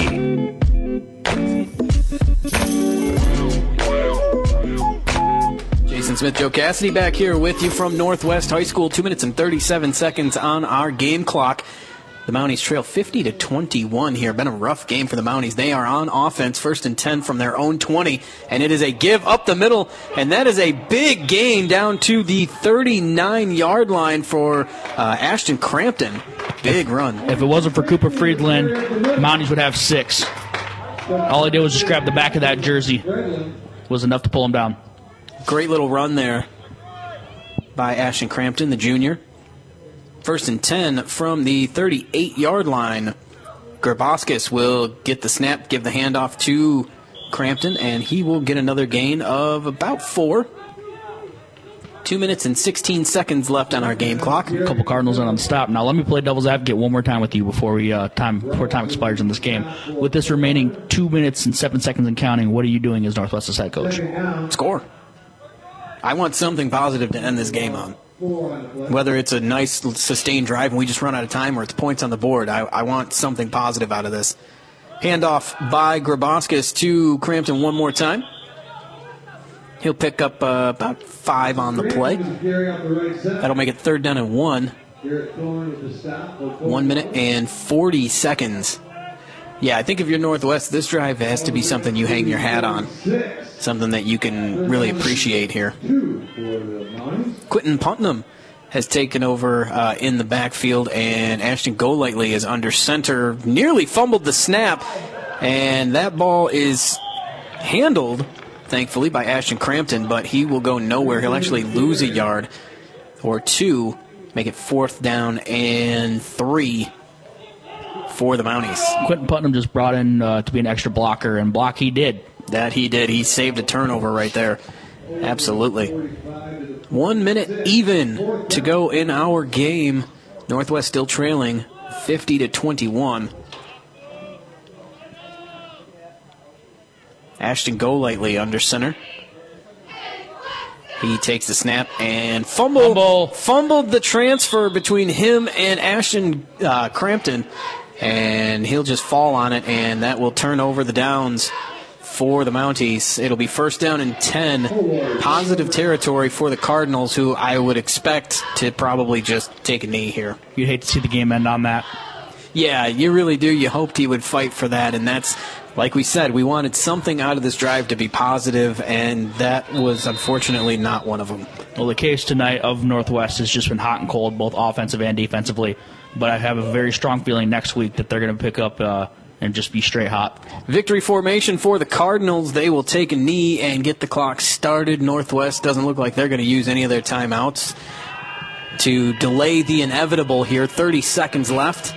Jason Smith, Joe Cassidy back here with you from Northwest High School. Two minutes and thirty-seven seconds on our game clock. The Mounties trail fifty to twenty-one here. Been a rough game for the Mounties. They are on offense, first and ten from their own twenty, and it is a give up the middle, and that is a big gain down to the thirty-nine-yard line for uh, Ashton Crampton. Big run. If it wasn't for Cooper Friedland, Mounties would have six. All he did was just grab the back of that jersey. Was enough to pull him down. Great little run there by Ashton Crampton, the junior. First and ten from the thirty-eight-yard line. Gerbaskis will get the snap, give the handoff to Crampton, and he will get another gain of about four. Two minutes and sixteen seconds left on our game clock. A couple Cardinals in on the stop. Now let me play devil's advocate one more time with you before we uh, time before time expires in this game. With this remaining two minutes and seven seconds and counting, what are you doing as Northwest's head coach? Score. I want something positive to end this game on. Whether it's a nice sustained drive and we just run out of time or it's points on the board, I, I want something positive out of this. Handoff by Gerbaskis to Crampton one more time. He'll pick up uh, about five on the play. That'll make it third down and one. One minute and forty seconds. Yeah, I think if you're Northwest, this drive has to be something you hang your hat on. Something that you can really appreciate here. Quentin Putnam has taken over uh, in the backfield, and Ashton Golightly is under center. Nearly fumbled the snap, and that ball is handled, thankfully, by Ashton Crampton, but he will go nowhere. He'll actually lose a yard or two, make it fourth down and three for the Mounties. Quentin Putnam just brought in uh, to be an extra blocker, and block he did. That he did. He saved a turnover right there. Absolutely. One minute even to go in our game. Northwest still trailing fifty to twenty-one. Ashton Golightly under center. He takes the snap and fumbled, Fumble. fumbled the transfer between him and Ashton uh, Crampton. And he'll just fall on it, and that will turn over the downs for the Mounties. It'll be first down and ten. Positive territory for the Cardinals, who I would expect to probably just take a knee here. You'd hate to see the game end on that. Yeah, you really do. You hoped he would fight for that, and that's, like we said, we wanted something out of this drive to be positive, and that was unfortunately not one of them. Well, the case tonight of Northwest has just been hot and cold, both offensive and defensively, but I have a very strong feeling next week that they're going to pick up uh, and just be straight hot. Victory formation for the Cardinals. They will take a knee and get the clock started. Northwest doesn't look like they're going to use any of their timeouts to delay the inevitable here. thirty seconds left.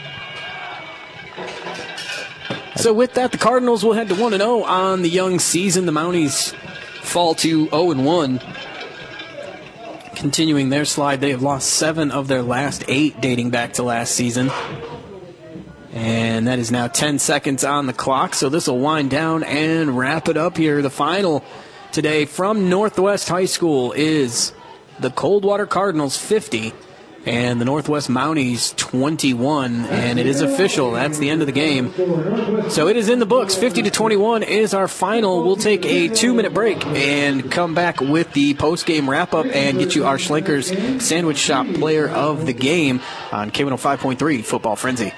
So with that, the Cardinals will head to one and oh on the young season. The Mounties fall to oh and one. Continuing their slide, they have lost seven of their last eight dating back to last season. And that is now ten seconds on the clock, so this will wind down and wrap it up here. The final today from Northwest High School is the Coldwater Cardinals fifty and the Northwest Mounties twenty-one, and it is official. That's the end of the game. So it is in the books. fifty to twenty-one is our final. We'll take a two-minute break and come back with the post-game wrap-up and get you our Schlenker's Sandwich Shop Player of the Game on K one oh five point three Football Frenzy.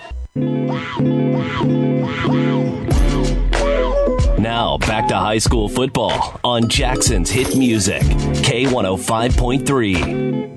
Now back to high school football on Jackson's Hit Music, K one oh five point three.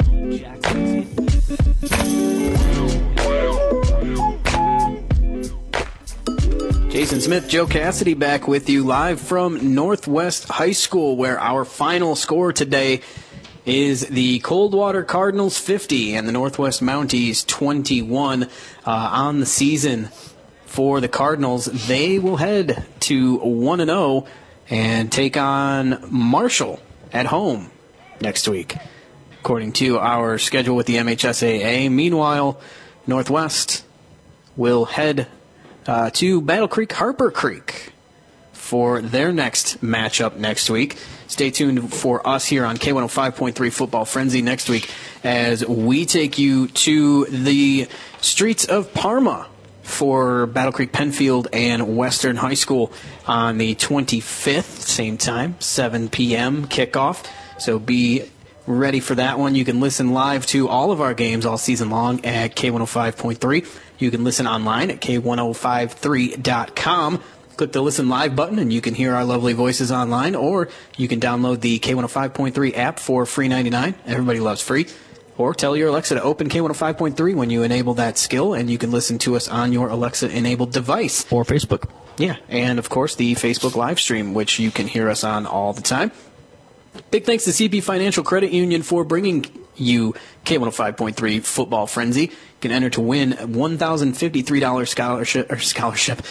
Jason Smith, Joe Cassidy back with you live from Northwest High School, where our final score today is the Coldwater Cardinals fifty and the Northwest Mounties twenty-one uh, on the season. For the Cardinals, they will head to one and oh and take on Marshall at home next week, according to our schedule with the M H S A A. Meanwhile, Northwest will head uh, to Battle Creek Harper Creek for their next matchup next week. Stay tuned for us here on K one oh five point three Football Frenzy next week as we take you to the streets of Parma for Battle Creek Penfield and Western High School on the twenty-fifth, same time, seven p.m. kickoff. So be ready for that one. You can listen live to all of our games all season long at K one oh five point three. You can listen online at K one oh five three dot com. Click the Listen Live button, and you can hear our lovely voices online, or you can download the K one oh five point three app for free ninety-nine. Everybody loves free. Or tell your Alexa to open K one oh five point three when you enable that skill, and you can listen to us on your Alexa-enabled device. Or Facebook. Yeah, and of course the Facebook live stream, which you can hear us on all the time. Big thanks to C P Financial Credit Union for bringing you K one oh five point three Football Frenzy. You can enter to win a one thousand fifty-three dollars scholarship, or scholarship.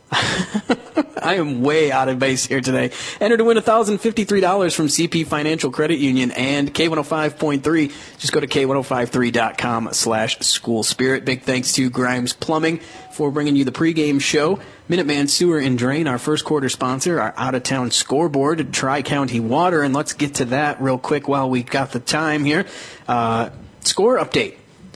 I am way out of base here today. Enter to win one thousand fifty-three dollars from C P Financial Credit Union and K one oh five point three. Just go to K ten fifty-three dot com slash school spirit. Big thanks to Grimes Plumbing for bringing you the pregame show. Minuteman Sewer and Drain, our first quarter sponsor, our out-of-town scoreboard, Tri-County Water. And let's get to that real quick while we got the time here. Uh, score update.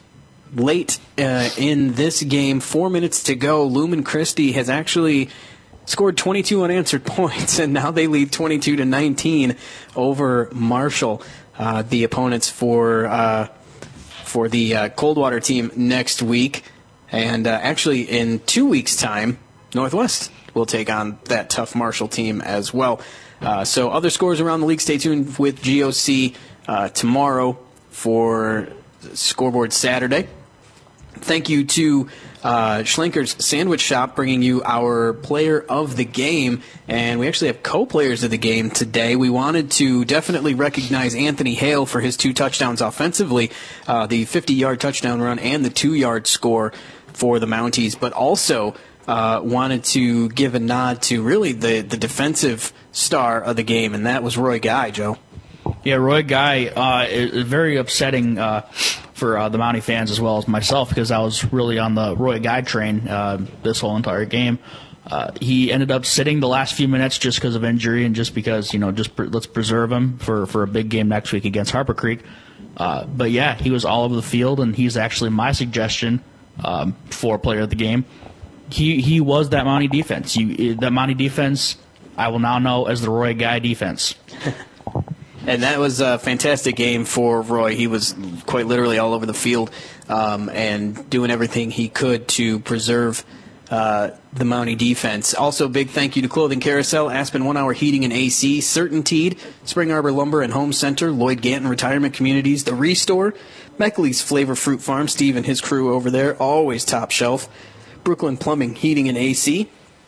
Late uh, in this game, four minutes to go, Lumen Christi has actually scored twenty-two unanswered points, and now they lead twenty-two to nineteen over Marshall, uh, the opponents for uh, for the uh, Coldwater team next week. And uh, actually, in two weeks' time, Northwest will take on that tough Marshall team as well. Uh, so other scores around the league, stay tuned with G O C uh, tomorrow for Scoreboard Saturday. Thank you to uh, Schlenker's Sandwich Shop bringing you our player of the game. And we actually have co-players of the game today. We wanted to definitely recognize Anthony Hale for his two touchdowns offensively, uh, the fifty-yard touchdown run and the two-yard score for the Mounties, but also uh, wanted to give a nod to really the, the defensive star of the game, and that was Roy Guy, Joe. Yeah, Roy Guy, uh, is very upsetting uh, for uh, the Mountie fans as well as myself, because I was really on the Roy Guy train uh, this whole entire game. Uh, he ended up sitting the last few minutes just because of injury and just because, you know, just pre- let's preserve him for, for a big game next week against Harper Creek. Uh, but, yeah, he was all over the field, and he's actually my suggestion um, for player of the game. He he was that Mountie defense. You, that Mountie defense, I will now know as the Roy Guy defense. And that was a fantastic game for Roy. He was quite literally all over the field um, and doing everything he could to preserve uh, the Mountie defense. Also, big thank you to Clothing Carousel, Aspen One Hour Heating and A C, Certainteed, Spring Arbor Lumber and Home Center, Lloyd Ganton Retirement Communities, The Restore, Meckley's Flavor Fruit Farm, Steve and his crew over there, always top shelf, Brooklyn Plumbing, Heating and A C,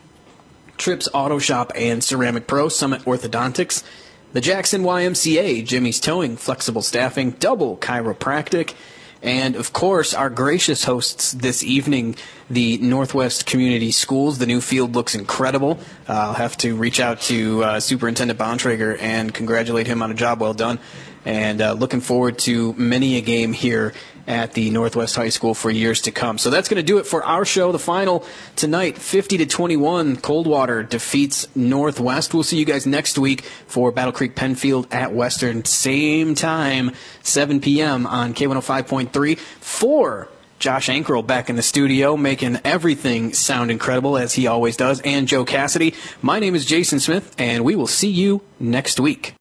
Trips Auto Shop and Ceramic Pro, Summit Orthodontics, the Jackson Y M C A, Jimmy's Towing, Flexible Staffing, Double Chiropractic, and, of course, our gracious hosts this evening, the Northwest Community Schools. The new field looks incredible. Uh, I'll have to reach out to uh, Superintendent Bontrager and congratulate him on a job well done. And uh, looking forward to many a game here at the Northwest High School for years to come. So that's going to do it for our show. The final tonight, fifty to twenty-one, Coldwater defeats Northwest. We'll see you guys next week for Battle Creek Penfield at Western. Same time, seven p.m. on K one oh five point three. For Josh Ankrel back in the studio, making everything sound incredible, as he always does, and Joe Cassidy. My name is Jason Smith, and we will see you next week.